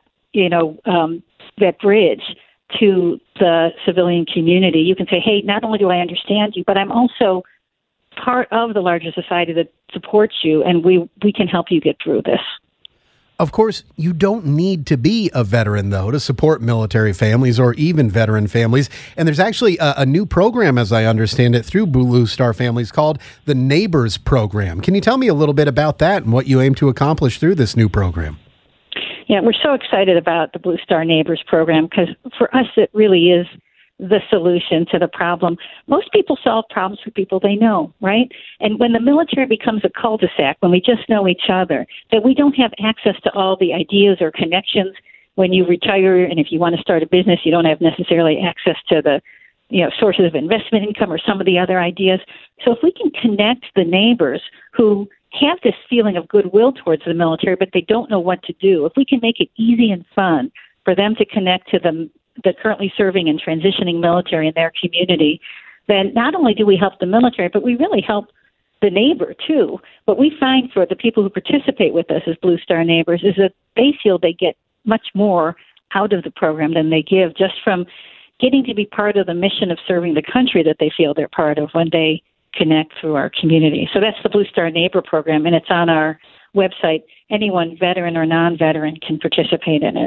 that bridge to the civilian community, you can say, hey, not only do I understand you, but I'm also part of the larger society that supports you, and we can help you get through this. Of course, you don't need to be a veteran, though, to support military families or even veteran families. And there's actually a new program, as I understand it, through Blue Star Families called the Neighbors Program. Can you tell me a little bit about that and what you aim to accomplish through this new program? Yeah, we're so excited about the Blue Star Neighbors Program because for us, it really is the solution to the problem. Most people solve problems for people they know, right? And when the military becomes a cul-de-sac, when we just know each other, that we don't have access to all the ideas or connections when you retire, and if you want to start a business, you don't have necessarily access to the sources of investment income or some of the other ideas. So if we can connect the neighbors who have this feeling of goodwill towards the military, but they don't know what to do, if we can make it easy and fun for them to connect to the currently serving and transitioning military in their community, then not only do we help the military, but we really help the neighbor too. What we find for the people who participate with us as Blue Star neighbors is that they feel they get much more out of the program than they give just from getting to be part of the mission of serving the country that they feel they're part of when they connect through our community. So that's the Blue Star Neighbor Program, and it's on our website. Anyone, veteran or non-veteran, can participate in it.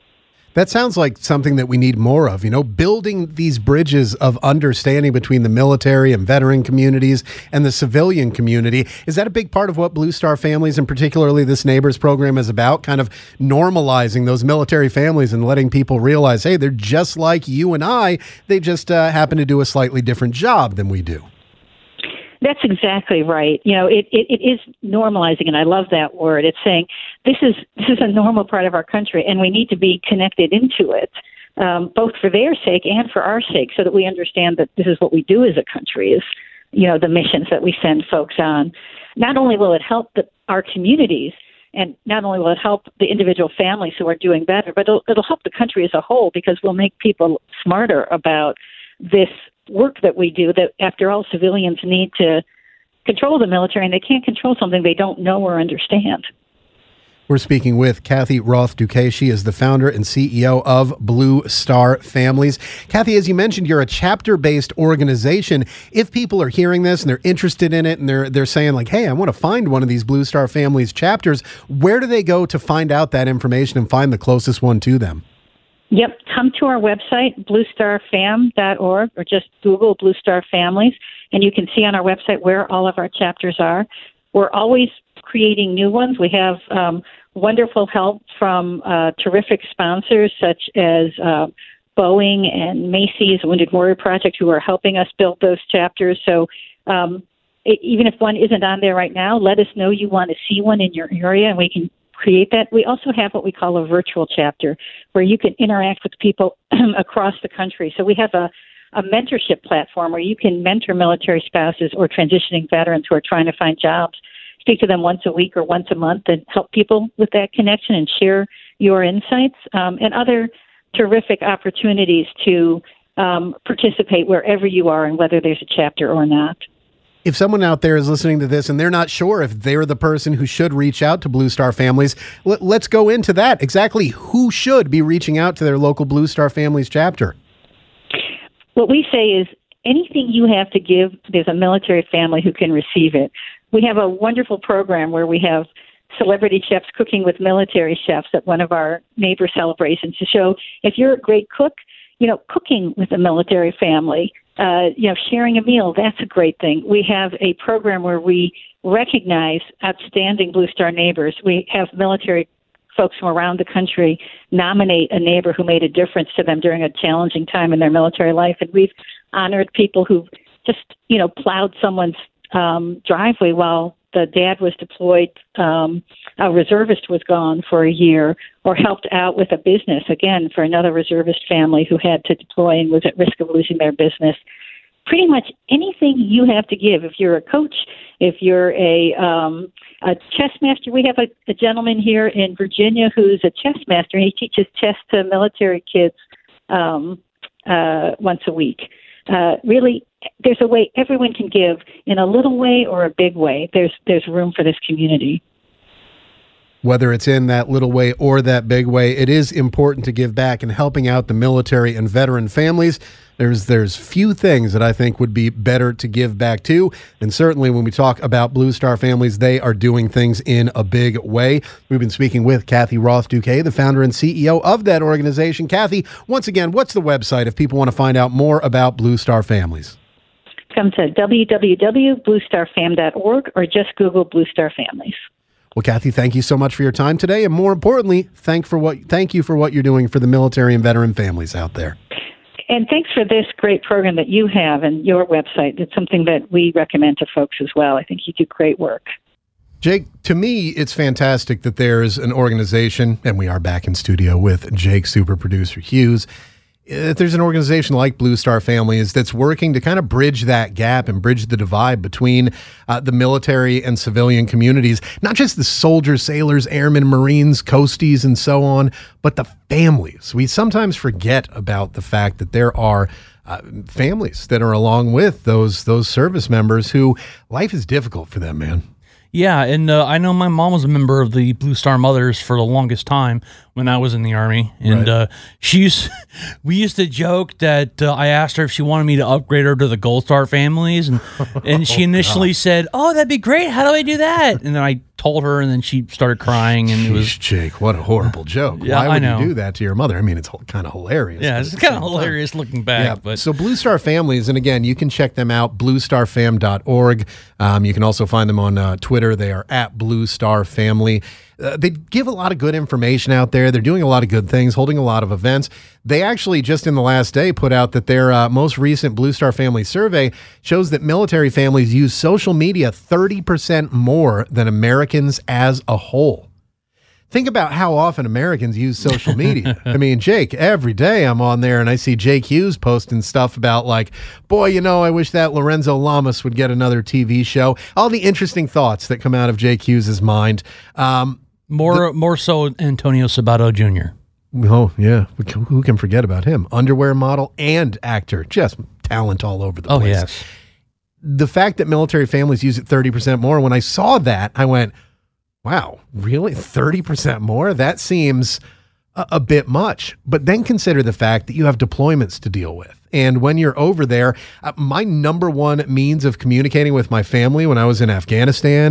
That sounds like something that we need more of, building these bridges of understanding between the military and veteran communities and the civilian community. Is that a big part of what Blue Star Families, and particularly this Neighbors program, is about? Kind of normalizing those military families and letting people realize, hey, they're just like you and I. They just happen to do a slightly different job than we do. That's exactly right. It is normalizing, and I love that word. It's saying this is a normal part of our country, and we need to be connected into it, both for their sake and for our sake, so that we understand that this is what we do as a country, is the missions that we send folks on. Not only will it help our communities, and not only will it help the individual families who are doing better, but it'll help the country as a whole, because we'll make people smarter about this work that we do, that after all, civilians need to control the military, and they can't control something they don't know or understand. We're speaking with Kathy Roth-Duquet. She is the founder and CEO of Blue Star Families. Kathy, as you mentioned, you're a chapter-based organization. If people are hearing this and they're interested in it and they're saying like, hey, I want to find one of these Blue Star Families chapters, where do they go to find out that information and find the closest one to them? Yep. Come to our website, bluestarfam.org, or just Google Blue Star Families, and you can see on our website where all of our chapters are. We're always creating new ones. We have wonderful help from terrific sponsors such as Boeing and Macy's Wounded Warrior Project, who are helping us build those chapters. So even if one isn't on there right now, let us know you want to see one in your area, and we can create that. We also have what we call a virtual chapter, where you can interact with people across the country. So we have a mentorship platform where you can mentor military spouses or transitioning veterans who are trying to find jobs. Speak to them once a week or once a month and help people with that connection and share your insights, and other terrific opportunities to participate wherever you are and whether there's a chapter or not. If someone out there is listening to this and they're not sure if they're the person who should reach out to Blue Star Families, let's go into that. Exactly who should be reaching out to their local Blue Star Families chapter? What we say is anything you have to give, there's a military family who can receive it. We have a wonderful program where we have celebrity chefs cooking with military chefs at one of our neighbor celebrations to show if you're a great cook, cooking with a military family, sharing a meal, that's a great thing. We have a program where we recognize outstanding Blue Star neighbors. We have military folks from around the country nominate a neighbor who made a difference to them during a challenging time in their military life. And we've honored people who just, plowed someone's driveway while the dad was deployed, a reservist was gone for a year, or helped out with a business, again, for another reservist family who had to deploy and was at risk of losing their business. Pretty much anything you have to give. If you're a coach, if you're a chess master, we have a gentleman here in Virginia who's a chess master. He teaches chess to military kids once a week. Really, there's a way everyone can give in a little way or a big way. There's room for this community. Whether it's in that little way or that big way, it is important to give back, and helping out the military and veteran families. There's few things that I think would be better to give back to. And certainly when we talk about Blue Star Families, they are doing things in a big way. We've been speaking with Kathy Roth-Duquet, the founder and CEO of that organization. Kathy, once again, what's the website if people want to find out more about Blue Star Families? Come to www.bluestarfam.org or just Google Blue Star Families. Well, Kathy, thank you so much for your time today. And more importantly, thank you for what you're doing for the military and veteran families out there. And thanks for this great program that you have and your website. It's something that we recommend to folks as well. I think you do great work. Jake, to me, it's fantastic that there's an organization, and we are back in studio with Jake, super producer Hughes. there's an organization like Blue Star Families that's working to kind of bridge that gap and bridge the divide between the military and civilian communities, not just the soldiers, sailors, airmen, Marines, coasties, and so on, but the families. We sometimes forget about the fact that there are families that are along with those service members who life is difficult for them, man. Yeah, and I know my mom was a member of the Blue Star Mothers for the longest time when I was in the Army, and Right. we used to joke that I asked her if she wanted me to upgrade her to the Gold Star families, and she initially said, "Oh, that'd be great. How do I do that?" And then I told her, and then she started crying, and it was Jeez, Jake, what a horrible joke. Yeah, Why would I know. you do that to your mother? I mean, it's kind of hilarious. yeah, but it's at the kind of same time- hilarious looking back, Yeah. but So Blue Star Families, and again, you can check them out, bluestarfam.org. You can also find them on Twitter. They are at Blue Star Family. They give a lot of good information out there. They're doing a lot of good things, holding a lot of events. They actually, just in the last day, put out that their most recent Blue Star Family survey shows that military families use social media 30% more than Americans as a whole. Think about how often Americans use social media. I mean, Jake, every day I'm on there and I see Jake Hughes posting stuff about like, boy, I wish that Lorenzo Lamas would get another TV show. All the interesting thoughts that come out of Jake Hughes's mind. more so Antonio Sabato Jr. Oh, yeah. Who can forget about him? Underwear model and actor. Just talent all over the Oh, place. yes. The fact that military families use it 30% more, when I saw that, I went, wow, really? 30% more? That seems a bit much. But then consider the fact that you have deployments to deal with. And when you're over there, my number one means of communicating with my family when I was in Afghanistan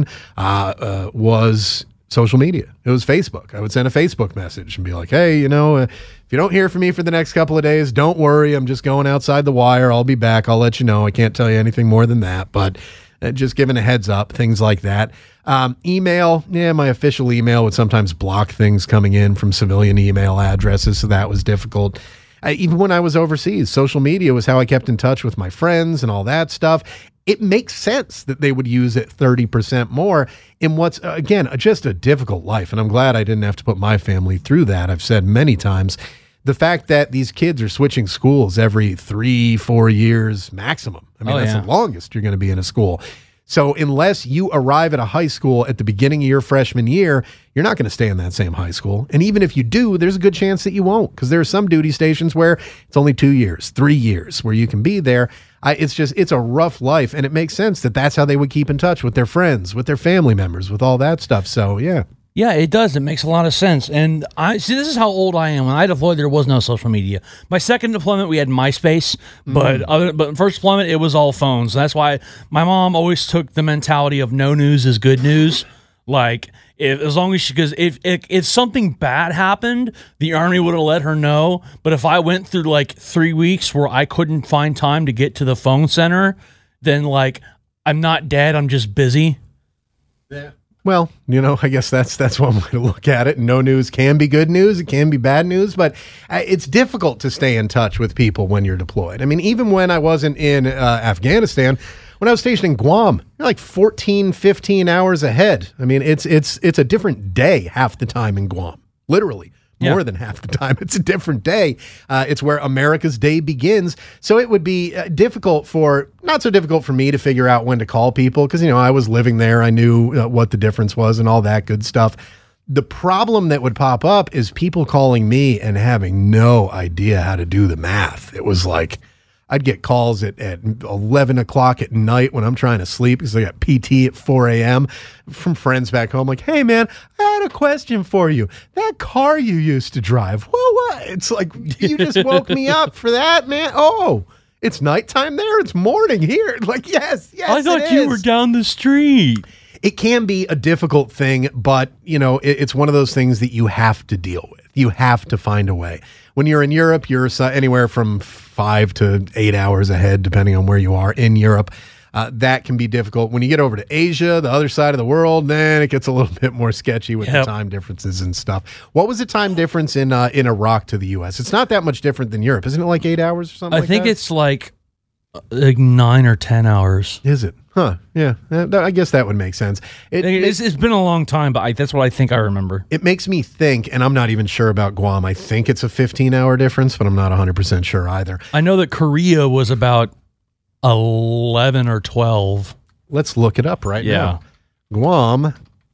was social media. It was Facebook. I would send a Facebook message and be like, hey, if you don't hear from me for the next couple of days, don't worry. I'm just going outside the wire. I'll be back. I'll let you know. I can't tell you anything more than that, but just giving a heads up, things like that. Email, my official email would sometimes block things coming in from civilian email addresses, so that was difficult. Even when I was overseas, social media was how I kept in touch with my friends and all that stuff. It makes sense that they would use it 30% more in what's, again, just a difficult life. And I'm glad I didn't have to put my family through that. I've said many times, the fact that these kids are switching schools every 3-4 years maximum. I mean, that's the longest you're going to be in a school. So unless you arrive at a high school at the beginning of your freshman year, you're not going to stay in that same high school. And even if you do, there's a good chance that you won't, because there are some duty stations where it's only 2 years, 3 years where you can be there. It's a rough life. And it makes sense that that's how they would keep in touch with their friends, with their family members, with all that stuff. So, yeah. Yeah, it does. It makes a lot of sense. And this is how old I am. When I deployed, there was no social media. My second deployment, we had MySpace, but first deployment, it was all phones. That's why my mom always took the mentality of no news is good news. Like, as long as because if something bad happened, the Army would have let her know. But if I went through like 3 weeks where I couldn't find time to get to the phone center, then like I'm not dead. I'm just busy. Yeah. Well, I guess that's one way to look at it. No news can be good news. It can be bad news, but it's difficult to stay in touch with people when you're deployed. I mean, even when I wasn't in Afghanistan, when I was stationed in Guam, you're like 14, 15 hours ahead. I mean, it's a different day half the time in Guam, literally. More than half the time. It's a different day. It's where America's day begins. So it would be not so difficult for me to figure out when to call people because, I was living there. I knew what the difference was and all that good stuff. The problem that would pop up is people calling me and having no idea how to do the math. It was like I'd get calls at 11 o'clock at night when I'm trying to sleep because I got PT at 4 a.m. from friends back home. Like, hey, man, I had a question for you. That car you used to drive, what? It's like, you just woke me up for that, man. Oh, it's nighttime there? It's morning here. Like, yes, I thought you were down the street. It can be a difficult thing, but, it's one of those things that you have to deal with. You have to find a way. When you're in Europe, you're anywhere from 5 to 8 hours ahead, depending on where you are in Europe. That can be difficult. When you get over to Asia, the other side of the world, then it gets a little bit more sketchy with the time differences and stuff. What was the time difference in Iraq to the U.S.? It's not that much different than Europe. Isn't it like 8 hours or something I think it's like Like 9 or 10 hours. Is it? Huh. Yeah. I guess that would make sense. It's been a long time, but that's what I think I remember. It makes me think, and I'm not even sure about Guam. I think it's a 15-hour difference, but I'm not 100% sure either. I know that Korea was about 11 or 12. Let's look it up right now. Guam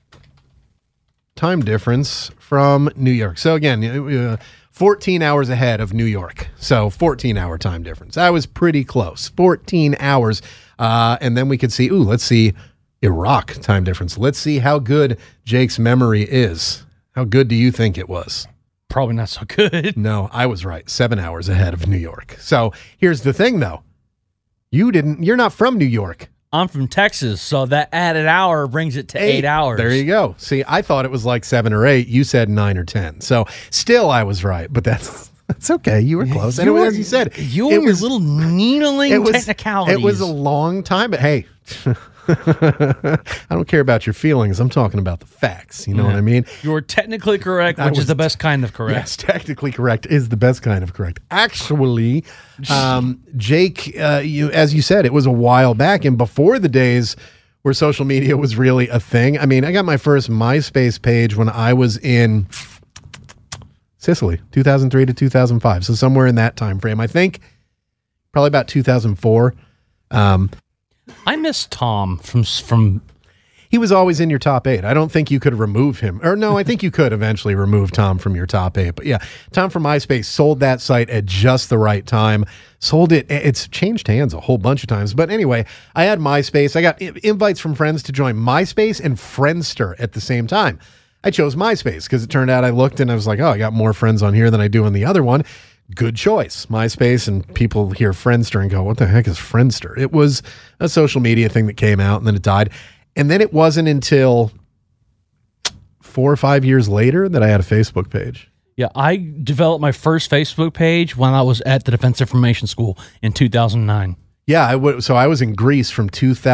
time difference from New York. So again, 14 hours ahead of New York. So 14-hour time difference. That was pretty close. 14 hours. And then we could see, let's see Iraq time difference. Let's see how good Jake's memory is. How good do you think it was? Probably not so good. No, I was right. 7 hours ahead of New York. So here's the thing, though. You're not from New York. I'm from Texas, so that added hour brings it to 8 hours. There you go. See, I thought it was like 7 or 8. You said 9 or 10. So still I was right, but that's okay. You were close. And as you said, you and your little needling technicalities. It was a long time, but hey, I don't care about your feelings. I'm talking about the facts. You know what I mean? You're technically correct, which is the best kind of correct. Yes, technically correct is the best kind of correct. Actually, Jake, as you said, it was a while back and before the days where social media was really a thing. I mean, I got my first MySpace page when I was in Sicily, 2003 to 2005. So somewhere in that time frame. I think probably about 2004. I miss Tom from. He was always in your top 8. I don't think you could remove him. Or no, I think you could eventually remove Tom from your top 8. But yeah, Tom from MySpace sold that site at just the right time. Sold it. It's changed hands a whole bunch of times. But anyway, I had MySpace. I got invites from friends to join MySpace and Friendster at the same time. I chose MySpace because it turned out I looked and I was like, I got more friends on here than I do on the other one. Good choice, MySpace, and people hear Friendster and go, what the heck is Friendster? It was a social media thing that came out and then it died. And then it wasn't until 4 or 5 years later that I had a Facebook page. Yeah, I developed my first Facebook page when I was at the Defense Information School in 2009. Yeah, so I was in Greece from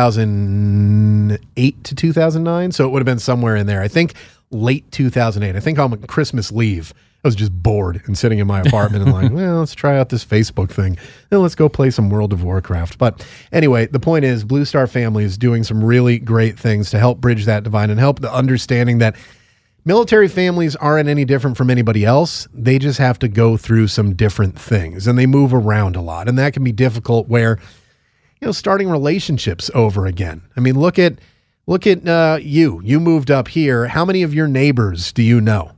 2008 to 2009, so it would have been somewhere in there. I think late 2008. I think on Christmas Eve. I was just bored and sitting in my apartment and like, well, let's try out this Facebook thing. Then let's go play some World of Warcraft. But anyway, the point is Blue Star Family is doing some really great things to help bridge that divide and help the understanding that military families aren't any different from anybody else. They just have to go through some different things and they move around a lot. And that can be difficult where, starting relationships over again. I mean, look at you. You moved up here. How many of your neighbors do you know?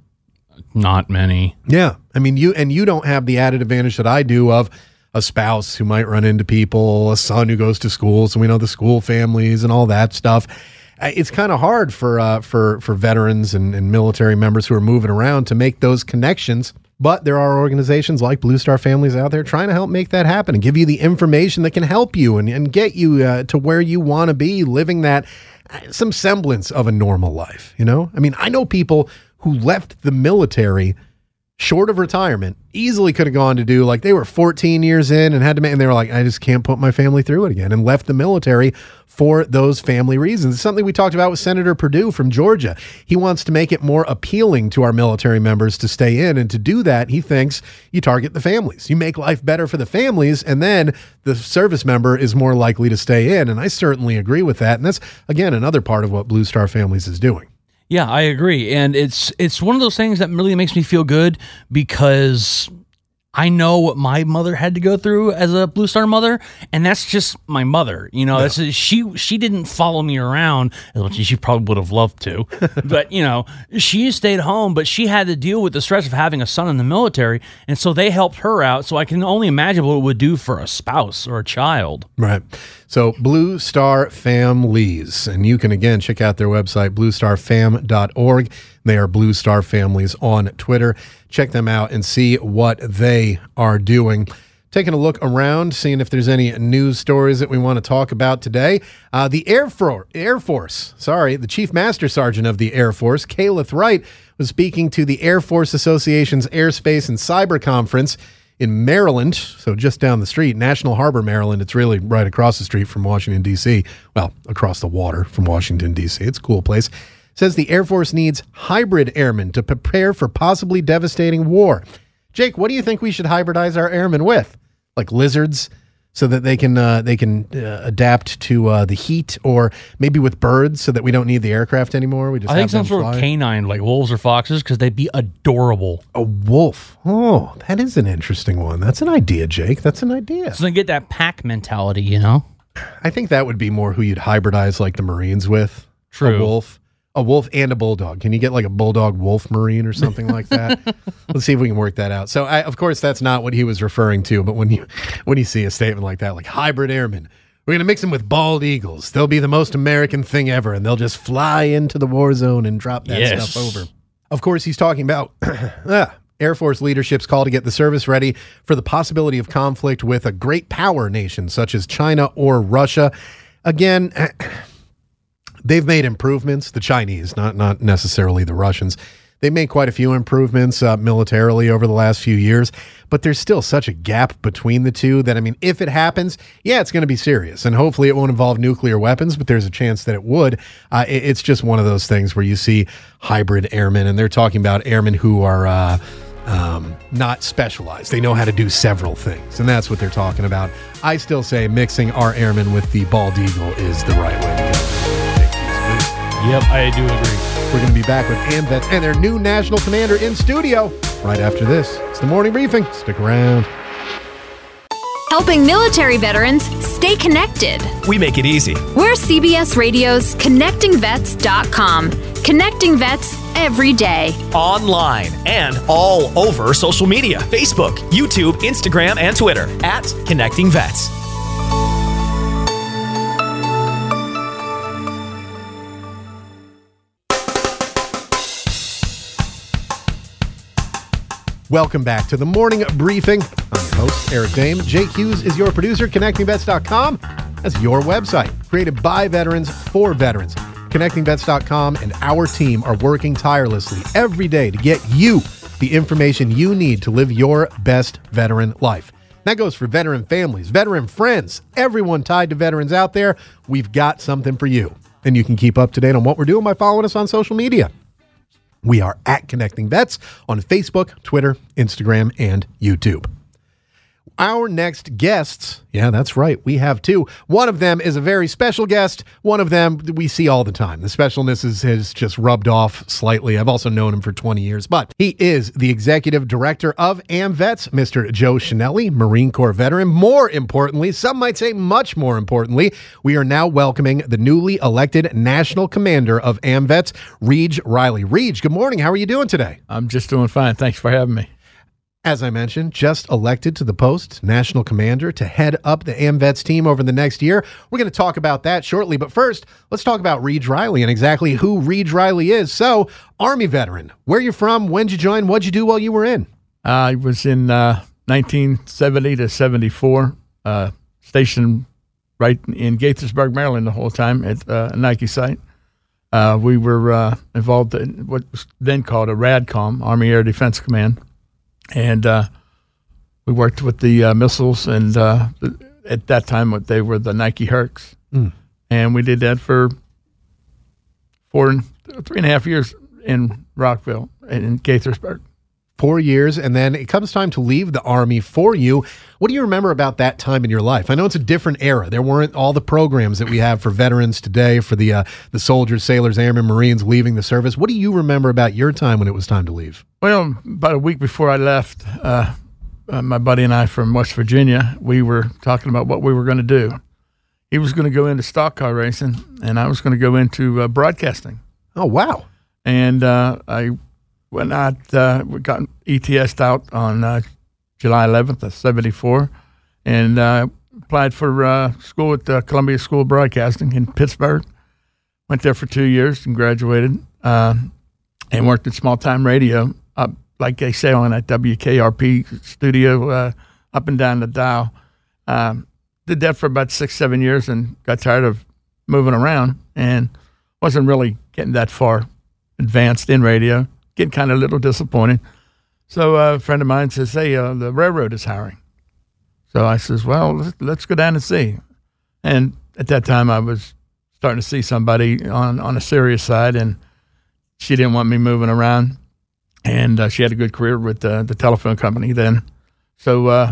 Not many. Yeah. I mean, you don't have the added advantage that I do of a spouse who might run into people, a son who goes to school. So we know the school families and all that stuff. It's kind of hard for veterans and military members who are moving around to make those connections. But there are organizations like Blue Star Families out there trying to help make that happen and give you the information that can help you and get you to where you want to be, living that some semblance of a normal life. I mean, I know people who left the military short of retirement, easily could have gone to do, like, they were 14 years in and and they were like, I just can't put my family through it again, and left the military for those family reasons. It's something we talked about with Senator Perdue from Georgia. He wants to make it more appealing to our military members to stay in, and to do that, he thinks you target the families. You make life better for the families, and then the service member is more likely to stay in, and I certainly agree with that, and that's, again, another part of what Blue Star Families is doing. Yeah, I agree. And it's one of those things that really makes me feel good because I know what my mother had to go through as a Blue Star mother, and that's just my mother. She didn't follow me around as much as she probably would have loved to. But, she stayed home, but she had to deal with the stress of having a son in the military, and so they helped her out. So I can only imagine what it would do for a spouse or a child. Right. So Blue Star Families, and you can again check out their website, bluestarfam.org. They are Blue Star Families on Twitter. Check them out and see what they are doing. Taking a look around, seeing if there's any news stories that we want to talk about today. The Air Force, the Chief Master Sergeant of the Air Force, Kaleth Wright, was speaking to the Air Force Association's Airspace and Cyber Conference in Maryland, so just down the street, National Harbor, Maryland. It's really right across the street from Washington, D.C. Well, across the water from Washington, D.C. It's a cool place. Says the Air Force needs hybrid airmen to prepare for possibly devastating war. Jake, what do you think we should hybridize our airmen with? Like lizards, so that they can adapt to the heat, or maybe with birds so that we don't need the aircraft anymore. We just I think have some them sort of fly. canine, like wolves or foxes, because they'd be adorable. A wolf. Oh, that is an interesting one. That's an idea, Jake. That's an idea. So they get that pack mentality, you know? I think that would be more who you'd hybridize like the Marines with. True. A wolf and a bulldog. Can you get like a bulldog wolf Marine or something like that? Let's see if we can work that out. So, of course, that's not what he was referring to. But when you see a statement like that, like hybrid airmen, we're going to mix them with bald eagles. They'll be the most American thing ever, and they'll just fly into the war zone and drop that stuff over. Of course, he's talking about Air Force leadership's call to get the service ready for the possibility of conflict with a great power nation such as China or Russia. Again, they've made improvements, the Chinese, not necessarily the Russians. They made quite a few improvements militarily over the last few years, but there's still such a gap between the two that, I mean, if it happens, yeah, it's going to be serious. And hopefully it won't involve nuclear weapons, but there's a chance that it would. It's just one of those things where you see hybrid airmen, and they're talking about airmen who are not specialized. They know how to do several things, and that's what they're talking about. I still say mixing our airmen with the bald eagle is the right way to go. Yep, I do agree. We're going to be back with AMVETS and their new national commander in studio right after this. It's the Morning Briefing. Stick around. Helping military veterans stay connected. We make it easy. We're CBS Radio's ConnectingVets.com. Connecting vets every day. Online and all over social media. Facebook, YouTube, Instagram, and Twitter at Connecting Vets. Welcome back to the Morning Briefing. I'm your host, Eric Dame. Jake Hughes is your producer. ConnectingVets.com is your website, created by veterans for veterans. ConnectingVets.com and our team are working tirelessly every day to get you the information you need to live your best veteran life. That goes for veteran families, veteran friends, everyone tied to veterans out there. We've got something for you. And you can keep up to date on what we're doing by following us on social media. We are at Connecting Vets on Facebook, Twitter, Instagram, and YouTube. Our next guests, yeah, that's right, we have two. One of them is a very special guest. One of them we see all the time. The specialness has just rubbed off slightly. I've also known him for 20 years, but he is the executive director of AMVETS, Mr. Joe Chinelli, Marine Corps veteran. More importantly, some might say much more importantly, we are now welcoming the newly elected national commander of AMVETS, Reej Riley. Reej, good morning. How are you doing today? I'm just doing fine. Thanks for having me. As I mentioned, just elected to the post, national commander, to head up the AMVETS team over the next year. We're going to talk about that shortly, but first, let's talk about Reej Riley and exactly who Reej Riley is. So, Army veteran, where are you from? When'd you join? What'd you do while you were in? I was in 1970 to 74, stationed right in Gaithersburg, Maryland the whole time at a Nike site. We were involved in what was then called a RADCOM, Army Air Defense Command. And we worked with the missiles, and at that time they were the Nike Hercs. And we did that for 3.5 years in Rockville and in Gaithersburg. 4 years, and then it comes time to leave the Army for you. What do you remember about that time in your life? I know it's a different era. There weren't all the programs that we have for veterans today, for the soldiers, sailors, airmen, Marines leaving the service. What do you remember about your time when it was time to leave? Well, about a week before I left, my buddy and I from West Virginia, we were talking about what we were going to do. He was going to go into stock car racing, and I was going to go into broadcasting. Oh, wow. And I went out, we got ETS'd out on July 11th of 74, and applied for school at the Columbia School of Broadcasting in Pittsburgh. Went there for 2 years and graduated, and worked at small-time radio, up, like they say, on that WKRP studio, up and down the dial. Did that for about 6-7 years and got tired of moving around and wasn't really getting that far advanced in radio. Getting kind of a little disappointed. So a friend of mine says, hey, the railroad is hiring. So I says, well, let's go down and see. And at that time, I was starting to see somebody on a serious side, and she didn't want me moving around. And she had a good career with the telephone company then. So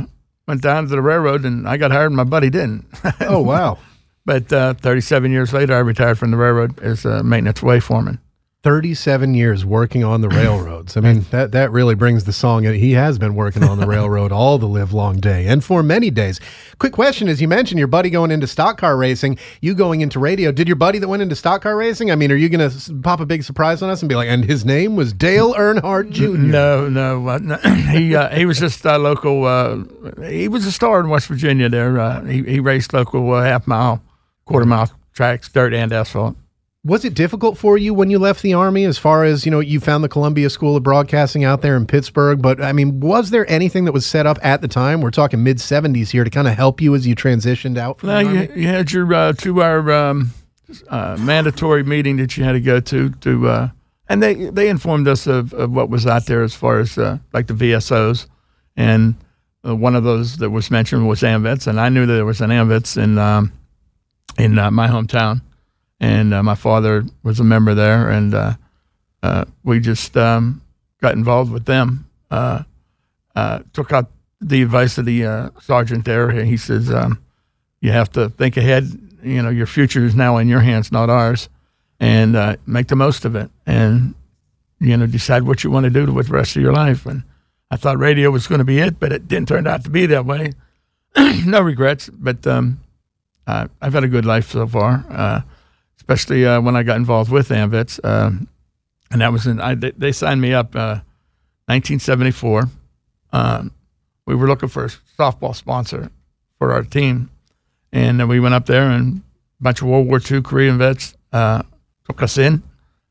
went down to the railroad, and I got hired, and my buddy didn't. Oh, wow. But 37 years later, I retired from the railroad as a maintenance way foreman. 37 years working on the railroads. I mean, that really brings the song. He has been working on the railroad all the live long day and for many days. Quick question, as you mentioned, your buddy going into stock car racing, you going into radio. Did your buddy that went into stock car racing, I mean, are you going to pop a big surprise on us and be like, and his name was Dale Earnhardt Jr.? No. He was just a local, he was a star in West Virginia there. He raced local half-mile, quarter-mile tracks, dirt and asphalt. Was it difficult for you when you left the Army as far as, you found the Columbia School of Broadcasting out there in Pittsburgh, but I mean, was there anything that was set up at the time? We're talking mid-70s here to kind of help you as you transitioned out from the Army? You had your 2-hour mandatory meeting that you had to go to and they informed us of what was out there as far as like the VSOs, and one of those that was mentioned was AMVETS, and I knew that there was an AMVETS in my hometown. And my father was a member there, and we just got involved with them. Took out the advice of the sergeant there. He says, you have to think ahead. Your future is now in your hands, not ours, and make the most of it. And, decide what you want to do with the rest of your life. And I thought radio was going to be it, but it didn't turn out to be that way. No regrets, but I've had a good life so far. Especially when I got involved with AMVETS, and that was they signed me up 1974. We were looking for a softball sponsor for our team, and we went up there, and a bunch of World War II Korean vets took us in.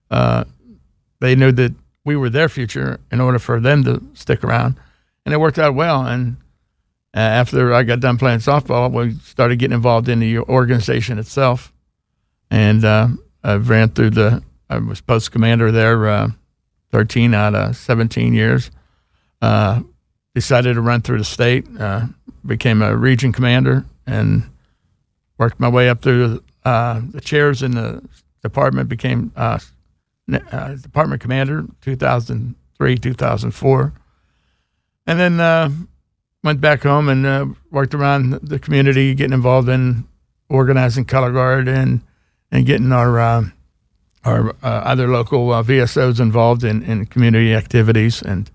They knew that we were their future in order for them to stick around, and it worked out well. And after I got done playing softball, we started getting involved in the organization itself. And I ran through I was post commander there 13 out of 17 years. Decided to run through the state, became a region commander, and worked my way up through the chairs in the department, became department commander 2003, 2004. And then went back home and worked around the community, getting involved in organizing Color Guard and getting our other local VSOs involved in community activities. And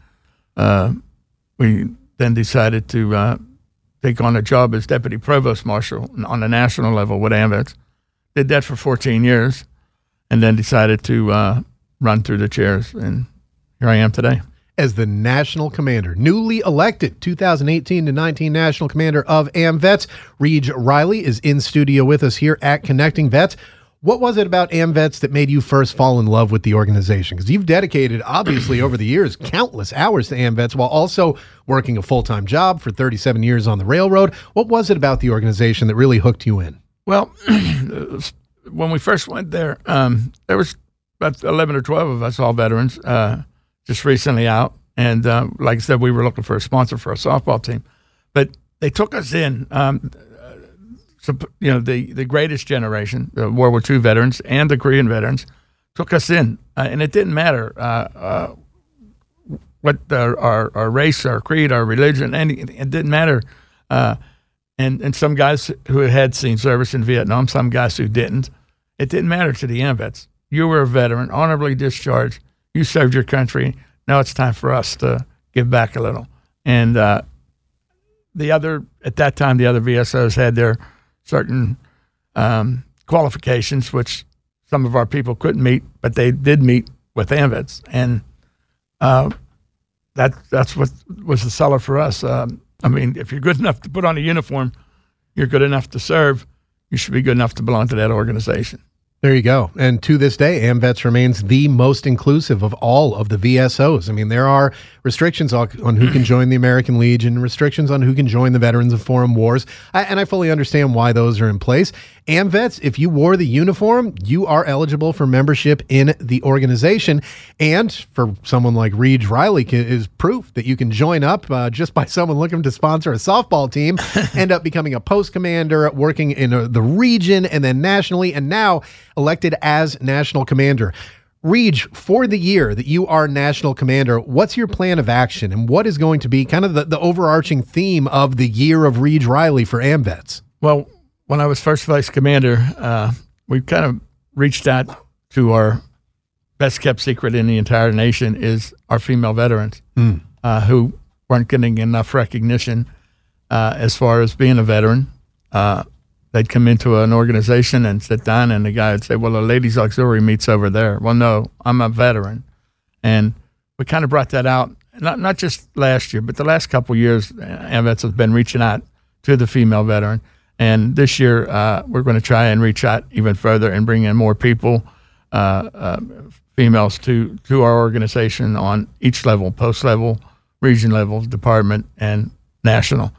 we then decided to take on a job as Deputy Provost Marshal on the national level with AMVETS. Did that for 14 years, and then decided to run through the chairs, and here I am today. As the National Commander, newly elected 2018 to 19 National Commander of AMVETS, Reed Riley is in studio with us here at Connecting Vets. What was it about AMVETS that made you first fall in love with the organization? Because you've dedicated, obviously, over the years, countless hours to AMVETS while also working a full-time job for 37 years on the railroad. What was it about the organization that really hooked you in? Well, when we first went there, there was about 11 or 12 of us, all veterans, just recently out. And like I said, we were looking for a sponsor for a softball team. But they took us in. So, the greatest generation, the World War II veterans and the Korean veterans, took us in, and it didn't matter what our race, our creed, our religion, anything. It didn't matter. And some guys who had seen service in Vietnam, some guys who didn't. It didn't matter to the AMVETS. You were a veteran, honorably discharged. You served your country. Now it's time for us to give back a little. And at that time, the other VSOs had their certain qualifications, which some of our people couldn't meet, but they did meet with AMVETS, and that's what was the seller for us. If you're good enough to put on a uniform, you're good enough to serve, you should be good enough to belong to that organization. There you go. And to this day, AMVETS remains the most inclusive of all of the VSOs. I mean, there are restrictions on who can join the American Legion, restrictions on who can join the Veterans of Foreign Wars, and I fully understand why those are in place. AMVETS, if you wore the uniform, you are eligible for membership in the organization. And for someone like Reed Riley is proof that you can join up just by someone looking to sponsor a softball team, end up becoming a post commander, working in the region and then nationally, and now elected as National Commander. Reg, for the year that you are national commander, what's your plan of action, and what is going to be kind of the overarching theme of the year of Reg Riley for AMVETS? Well, when I was first vice commander, we kind of reached out to our best kept secret in the entire nation is our female veterans who weren't getting enough recognition as far as being a veteran. They'd come into an organization and sit down, and the guy would say, well, the ladies' auxiliary meets over there. Well, no, I'm a veteran. And we kind of brought that out, not just last year, but the last couple of years, AMVETS has been reaching out to the female veteran. And this year, we're going to try and reach out even further and bring in more people, females, to our organization on each level, post level, region level, department, and national.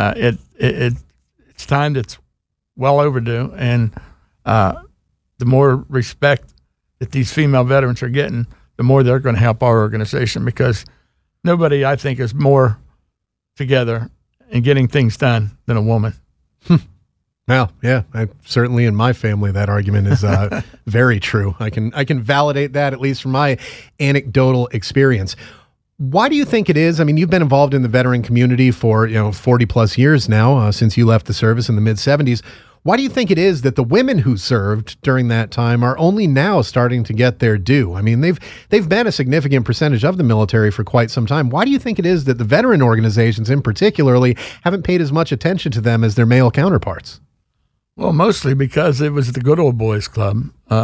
It's time that's well overdue, and the more respect that these female veterans are getting, the more they're going to help our organization, because nobody, I think, is more together in getting things done than a woman. Well, yeah, certainly in my family, that argument is very true. I can validate that, at least from my anecdotal experience. Why do you think it is? I mean, you've been involved in the veteran community for 40 plus years now, since you left the service in the mid 70s. Why do you think it is that the women who served during that time are only now starting to get their due? I mean, they've been a significant percentage of the military for quite some time. Why do you think it is that the veteran organizations in particularly haven't paid as much attention to them as their male counterparts? Well, mostly because it was the good old boys club.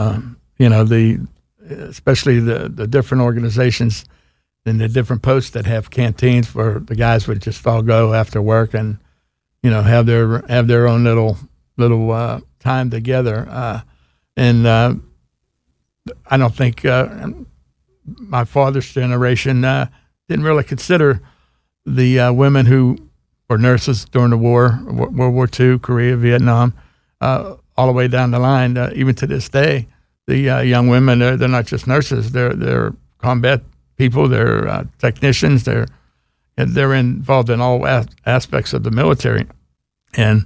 Especially the different organizations and the different posts that have canteens where the guys would just all go after work and, have their own little time together. And I don't think my father's generation didn't really consider the women who were nurses during the war, World War II, Korea, Vietnam, all the way down the line. Even to this day, the young women, they're not just nurses, they're combat people, they're technicians, they're involved in all aspects of the military. And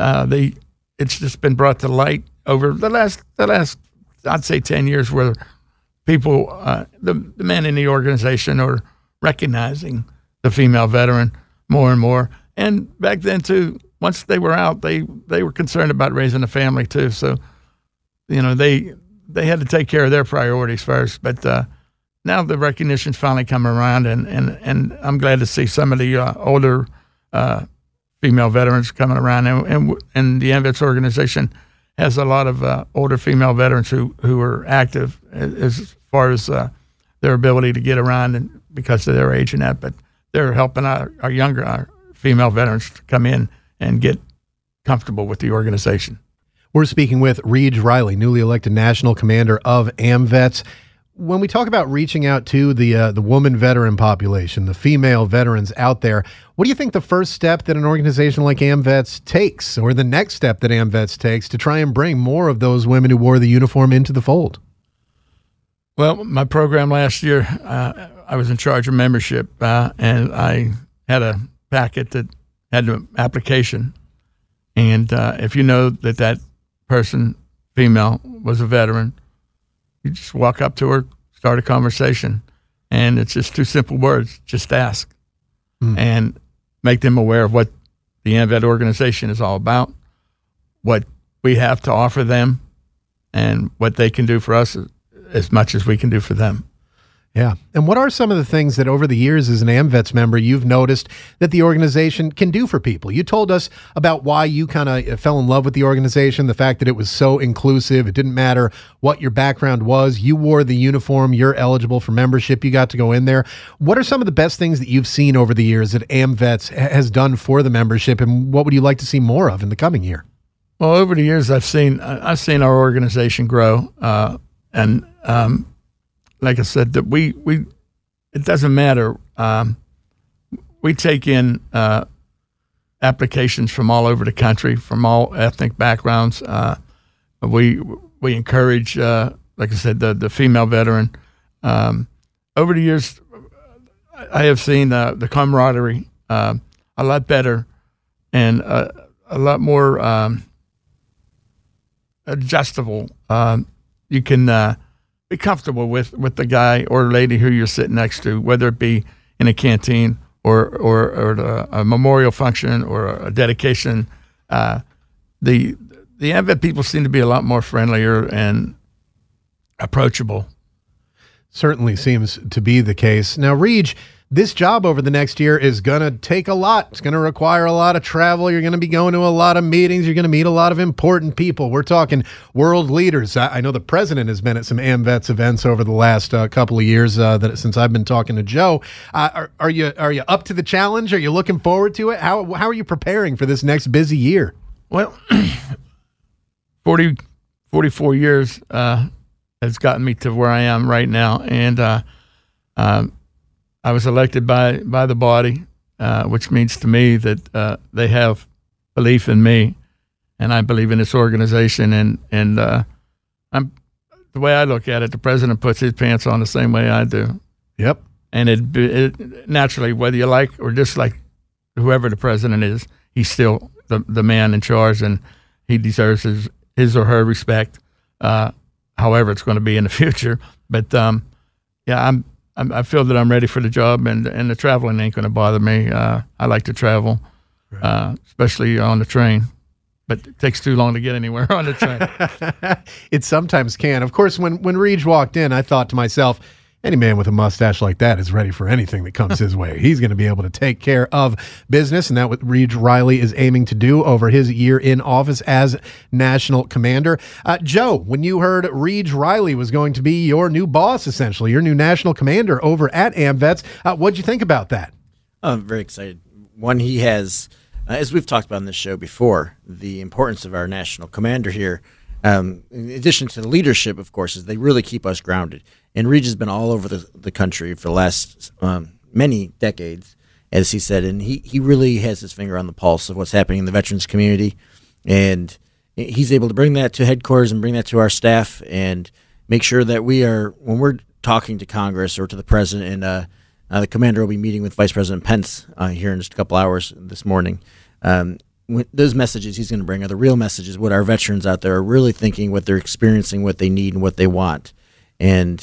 it's just been brought to light over the last I'd say 10 years, where people, the men in the organization are recognizing the female veteran more and more. And back then too, once they were out, they were concerned about raising a family too. So, they had to take care of their priorities first. But now the recognition's finally come around, and I'm glad to see some of the older female veterans coming around, and the AMVETS organization has a lot of older female veterans who are active as far as their ability to get around, and because of their age and that. But they're helping our younger female veterans to come in and get comfortable with the organization. We're speaking with Reg Riley, newly elected national commander of AMVETS. When we talk about reaching out to the woman veteran population, the female veterans out there, what do you think the first step that an organization like AMVETS takes, or the next step that AMVETS takes, to try and bring more of those women who wore the uniform into the fold? Well, my program last year, I was in charge of membership, and I had a packet that had an application. And if you know that person, female, was a veteran, you just walk up to her, start a conversation, and it's just two simple words: just ask, and make them aware of what the AMVET organization is all about, what we have to offer them, and what they can do for us as much as we can do for them. Yeah. And what are some of the things that over the years as an AMVETS member you've noticed that the organization can do for people? You told us about why you kind of fell in love with the organization, the fact that it was so inclusive. It didn't matter what your background was. You wore the uniform. You're eligible for membership. You got to go in there. What are some of the best things that you've seen over the years that AMVETS has done for the membership, and what would you like to see more of in the coming year? Well, over the years, I've seen our organization grow, and like I said, that we it doesn't matter. We take in applications from all over the country, from all ethnic backgrounds. We encourage, like I said, the female veteran. Over the years, I have seen the camaraderie a lot better and a lot more adjustable. You can be comfortable with the guy or lady who you're sitting next to, whether it be in a canteen or a memorial function or a dedication. The AMVET people seem to be a lot more friendlier and approachable. Certainly seems to be the case. Now, Reg, this job over the next year is going to take a lot. It's going to require a lot of travel. You're going to be going to a lot of meetings. You're going to meet a lot of important people. We're talking world leaders. I know the president has been at some AMVETS events over the last couple of years since I've been talking to Joe. Are you up to the challenge? Are you looking forward to it? How are you preparing for this next busy year? Well, 44 years has gotten me to where I am right now, and I was elected by the body, which means to me that they have belief in me, and I believe in this organization. And I'm the way I look at it, the president puts his pants on the same way I do. Yep. And it naturally, whether you like or dislike whoever the president is, he's still the man in charge, and he deserves his or her respect. However it's going to be in the future, but I feel that I'm ready for the job, and the traveling ain't going to bother me. I like to travel, especially on the train, but it takes too long to get anywhere on the train. It sometimes can. Of course, when Reg walked in, I thought to myself, any man with a mustache like that is ready for anything that comes his way. He's going to be able to take care of business, and that's what Reg Riley is aiming to do over his year in office as national commander. Joe, when you heard Reg Riley was going to be your new boss, essentially, your new national commander over at AMVETS, what'd you think about that? I'm very excited. One, he has, as we've talked about on this show before, the importance of our national commander here. In addition to the leadership, of course, is they really keep us grounded. And Reg has been all over the country for the last many decades, as he said, and he really has his finger on the pulse of what's happening in the veterans community. And he's able to bring that to headquarters and bring that to our staff and make sure that we are, when we're talking to Congress or to the president, and the commander will be meeting with Vice President Pence here in just a couple hours this morning. Those messages he's going to bring are the real messages, what our veterans out there are really thinking, what they're experiencing, what they need, and what they want. And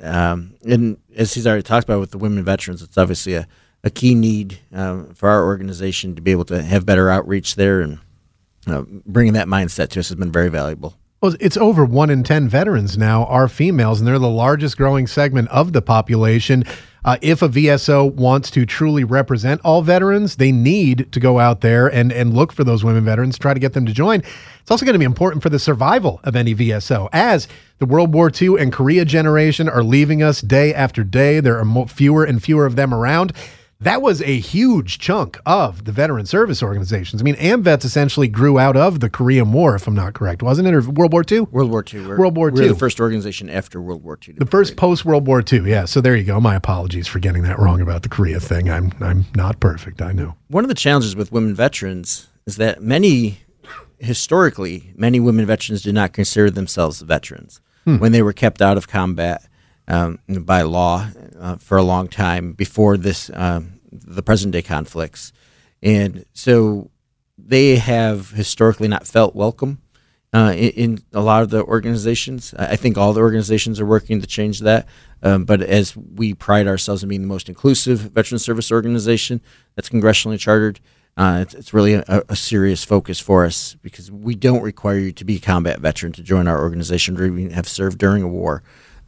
as he's already talked about with the women veterans, it's obviously a key need for our organization to be able to have better outreach there, and bringing that mindset to us has been very valuable. Well, it's over 1 in 10 veterans now are females, and they're the largest growing segment of the population. If a VSO wants to truly represent all veterans, they need to go out there and look for those women veterans, try to get them to join. It's also going to be important for the survival of any VSO, as the World War II and Korea generation are leaving us day after day. There are fewer and fewer of them around. That was a huge chunk of the veteran service organizations. I mean, AMVETS essentially grew out of the Korean War, if I'm not correct, wasn't it? Or World War II? World War II. World War II. We're the first organization after World War II. The first post-World War II, yeah. So there you go. My apologies for getting that wrong about the Korea thing. I'm not perfect, I know. One of the challenges with women veterans is that historically, many women veterans did not consider themselves veterans when they were kept out of combat by law for a long time before this the present-day conflicts. And so they have historically not felt welcome in a lot of the organizations. I think all the organizations are working to change that. But as we pride ourselves in being the most inclusive veteran service organization that's congressionally chartered, it's really a serious focus for us, because we don't require you to be a combat veteran to join our organization or even have served during a war.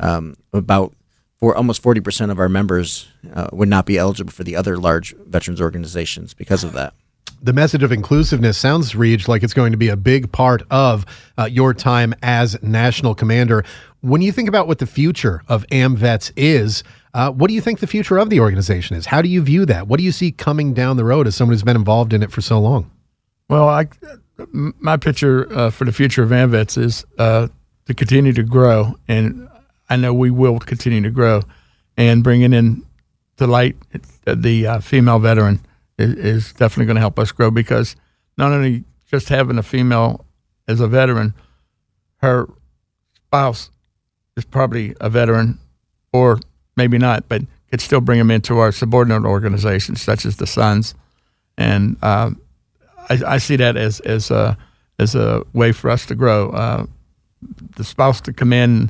Almost 40% of our members would not be eligible for the other large veterans organizations because of that. The message of inclusiveness sounds, Reg, like it's going to be a big part of your time as national commander. When you think about what the future of AMVETS is, what do you think the future of the organization is? How do you view that? What do you see coming down the road as someone who's been involved in it for so long? Well, my picture for the future of AMVETS is to continue to grow, and I know we will continue to grow, and bringing in to light the female veteran is definitely going to help us grow, because not only just having a female as a veteran, her spouse is probably a veteran, or maybe not, but could still bring them into our subordinate organizations, such as the Sons. And I see that as a way for us to grow. The spouse to come in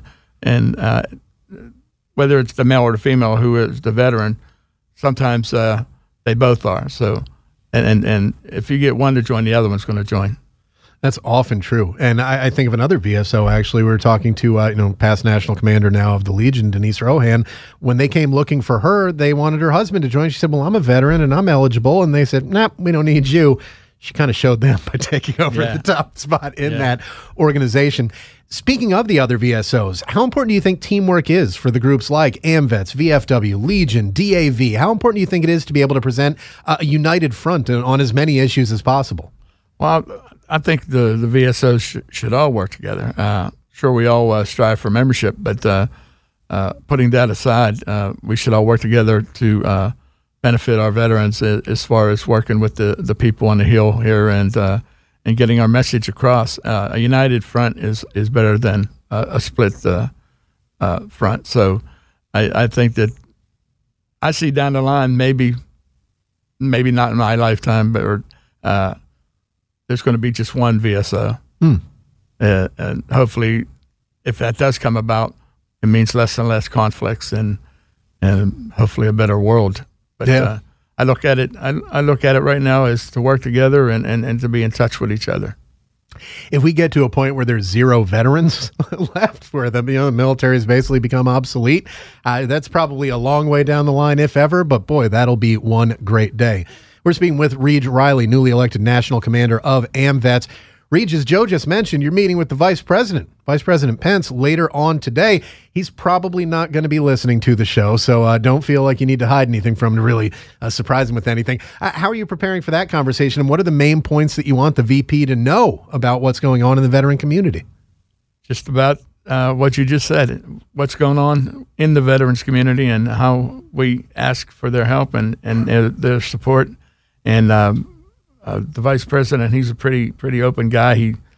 and whether it's the male or the female who is the veteran, sometimes they both are. So, and if you get one to join, the other one's going to join. That's often true. And I think of another VSO, actually. We were talking to, past national commander now of the Legion, Denise Rohan. When they came looking for her, they wanted her husband to join. She said, well, I'm a veteran and I'm eligible. And they said, nah, we don't need you. She kind of showed them by taking over the top spot in that organization. Speaking of the other VSOs, how important do you think teamwork is for the groups like AMVETS, VFW, Legion, DAV? How important do you think it is to be able to present a united front on as many issues as possible? Well, I think the VSOs should all work together. Sure, we all strive for membership, but putting that aside, we should all work together to benefit our veterans as far as working with the people on the Hill here and getting our message across. A united front is better than a split front. So I think that I see down the line, maybe not in my lifetime, but there's going to be just one VSO. And hopefully, if that does come about, it means less and less conflicts and hopefully a better world. But I look at it. I look at it right now as to work together and to be in touch with each other. If we get to a point where there's zero veterans left, where the military has basically become obsolete, that's probably a long way down the line, if ever. But boy, that'll be one great day. We're speaking with Reed Riley, newly elected national commander of AMVETS. Reed, as Joe just mentioned, you're meeting with the Vice President Pence, later on today. He's probably not going to be listening to the show, so don't feel like you need to hide anything from him to really surprise him with anything. How are you preparing for that conversation, and what are the main points that you want the VP to know about what's going on in the veteran community? Just about what you just said, what's going on in the veterans community and how we ask for their help and their support. And the Vice President, he's a pretty open guy.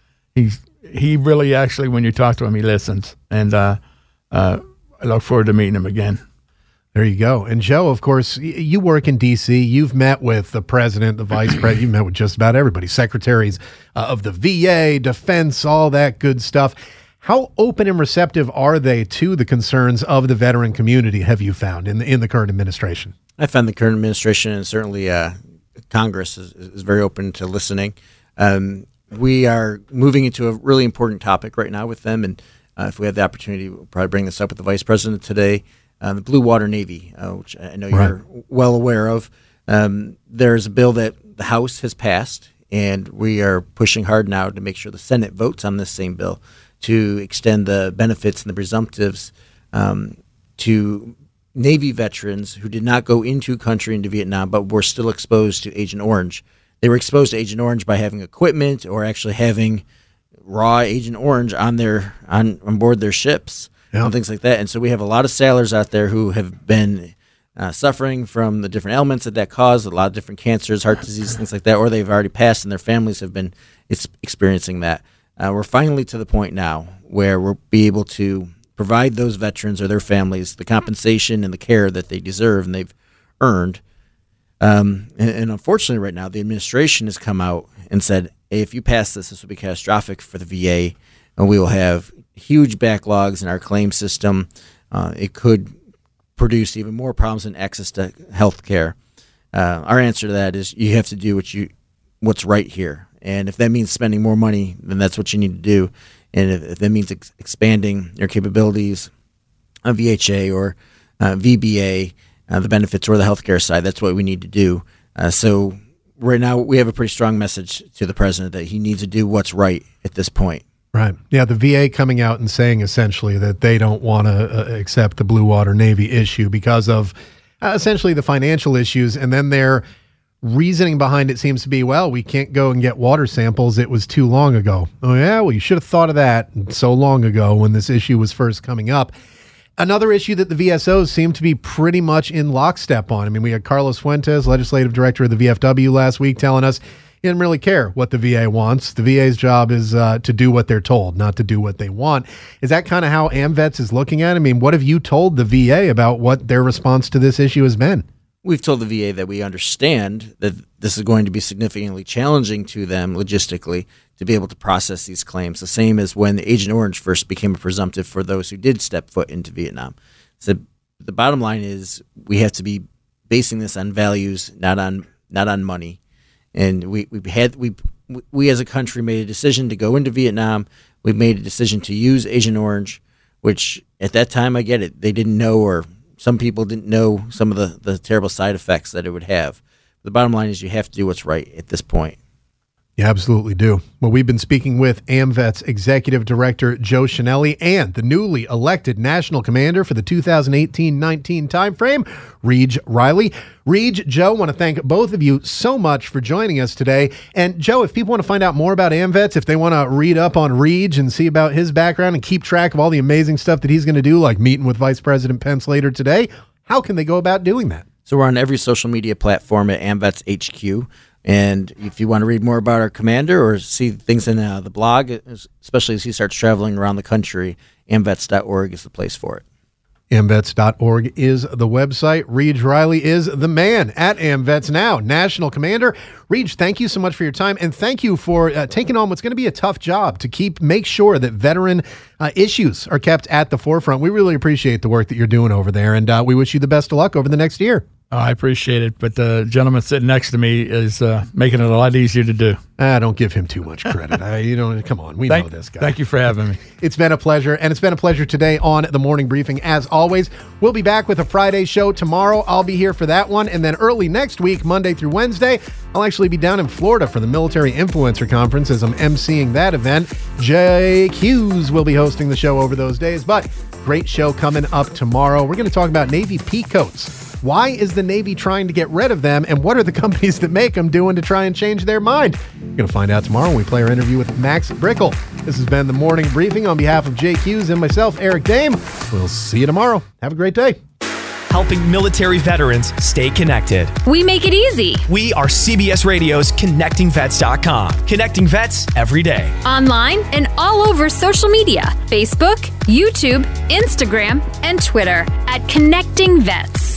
He really actually, when you talk to him, he listens. And I look forward to meeting him again. There you go. And Joe, of course, you work in D.C. You've met with the president, the vice president. You've met with just about everybody, secretaries of the VA, defense, all that good stuff. How open and receptive are they to the concerns of the veteran community, have you found, in the current administration? I found the current administration and certainly Congress is very open to listening. We are moving into a really important topic right now with them, and if we have the opportunity, we'll probably bring this up with the Vice President today, the Blue Water Navy, which I know you're well aware of. There's a bill that the House has passed, and we are pushing hard now to make sure the Senate votes on this same bill to extend the benefits and the presumptives to Navy veterans who did not go into country into Vietnam, but were still exposed to Agent Orange. They were exposed to Agent Orange by having equipment or actually having raw Agent Orange on board their ships and things like that. And so we have a lot of sailors out there who have been suffering from the different ailments that cause, a lot of different cancers, heart disease, things like that, or they've already passed and their families have been experiencing that. We're finally to the point now where we'll be able to provide those veterans or their families the compensation and the care that they deserve and they've earned. And unfortunately right now, the administration has come out and said, hey, if you pass this will be catastrophic for the VA, and we will have huge backlogs in our claim system. It could produce even more problems in access to health care. Our answer to that is you have to do what's right here. And if that means spending more money, then that's what you need to do. And if that means expanding your capabilities on VHA or VBA, the benefits or the healthcare side, that's what we need to do. So right now we have a pretty strong message to the president that he needs to do what's right at this point. Right. Yeah, the VA coming out and saying essentially that they don't want to accept the Blue Water Navy issue because of essentially the financial issues, and then their reasoning behind it seems to be, well, we can't go and get water samples. It was too long ago. Oh, yeah, well, you should have thought of that so long ago when this issue was first coming up. Another issue that the VSOs seem to be pretty much in lockstep on. I mean, we had Carlos Fuentes, legislative director of the VFW last week, telling us he didn't really care what the VA wants. The VA's job is to do what they're told, not to do what they want. Is that kind of how AMVETS is looking at it? I mean, what have you told the VA about what their response to this issue has been? We've told the VA that we understand that this is going to be significantly challenging to them logistically to be able to process these claims, the same as when Agent Orange first became a presumptive for those who did step foot into Vietnam. So the bottom line is we have to be basing this on values, not on money. And we as a country made a decision to go into Vietnam. We made a decision to use Agent Orange, which at that time, I get it, they didn't know, or some people didn't know some of the terrible side effects that it would have. The bottom line is you have to do what's right at this point. You absolutely do. Well, we've been speaking with AMVETS Executive Director Joe Chenelly and the newly elected National Commander for the 2018-19 timeframe, Reej Riley. Reej, Joe, want to thank both of you so much for joining us today. And Joe, if people want to find out more about AMVETS, if they want to read up on Reej and see about his background and keep track of all the amazing stuff that he's going to do, like meeting with Vice President Pence later today, how can they go about doing that? So we're on every social media platform at AMVETS HQ. And if you want to read more about our commander or see things in the blog, especially as he starts traveling around the country, amvets.org is the place for it. Amvets.org is the website. Reej Riley is the man at AMVETS now, National Commander. Reej, thank you so much for your time, and thank you for taking on what's going to be a tough job to make sure that veteran issues are kept at the forefront. We really appreciate the work that you're doing over there, and we wish you the best of luck over the next year. I appreciate it, but the gentleman sitting next to me is making it a lot easier to do. Don't give him too much credit. Come on, we know this guy. Thank you for having me. It's been a pleasure, and it's been a pleasure today on the Morning Briefing. As always, we'll be back with a Friday show tomorrow. I'll be here for that one, and then early next week, Monday through Wednesday, I'll actually be down in Florida for the Military Influencer Conference as I'm emceeing that event. Jake Hughes will be hosting the show over those days, but great show coming up tomorrow. We're going to talk about Navy peacoats. Why is the Navy trying to get rid of them, and what are the companies that make them doing to try and change their mind? We're going to find out tomorrow when we play our interview with Max Brickle. This has been the Morning Briefing on behalf of Jake Hughes and myself, Eric Dame. We'll see you tomorrow. Have a great day. Helping military veterans stay connected. We make it easy. We are CBS Radio's ConnectingVets.com. Connecting vets every day. Online and all over social media. Facebook, YouTube, Instagram, and Twitter at Connecting Vets.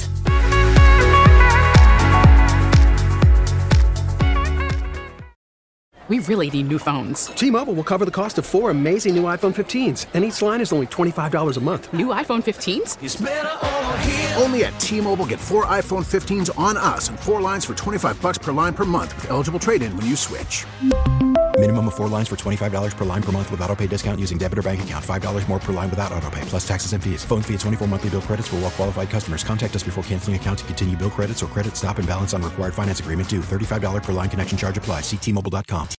We really need new phones. T-Mobile will cover the cost of 4 amazing new iPhone 15s, and each line is only $25 a month. New iPhone 15s? It's better over here. Only at T-Mobile, get 4 iPhone 15s on us and 4 lines for $25 per line per month with eligible trade-in when you switch. Minimum of 4 lines for $25 per line per month with autopay discount using debit or bank account. $5 more per line without autopay, plus taxes and fees. Phone fee at 24 monthly bill credits for well-qualified customers. Contact us before canceling account to continue bill credits or credit stop and balance on required finance agreement due. $35 per line connection charge applies. See T-Mobile.com.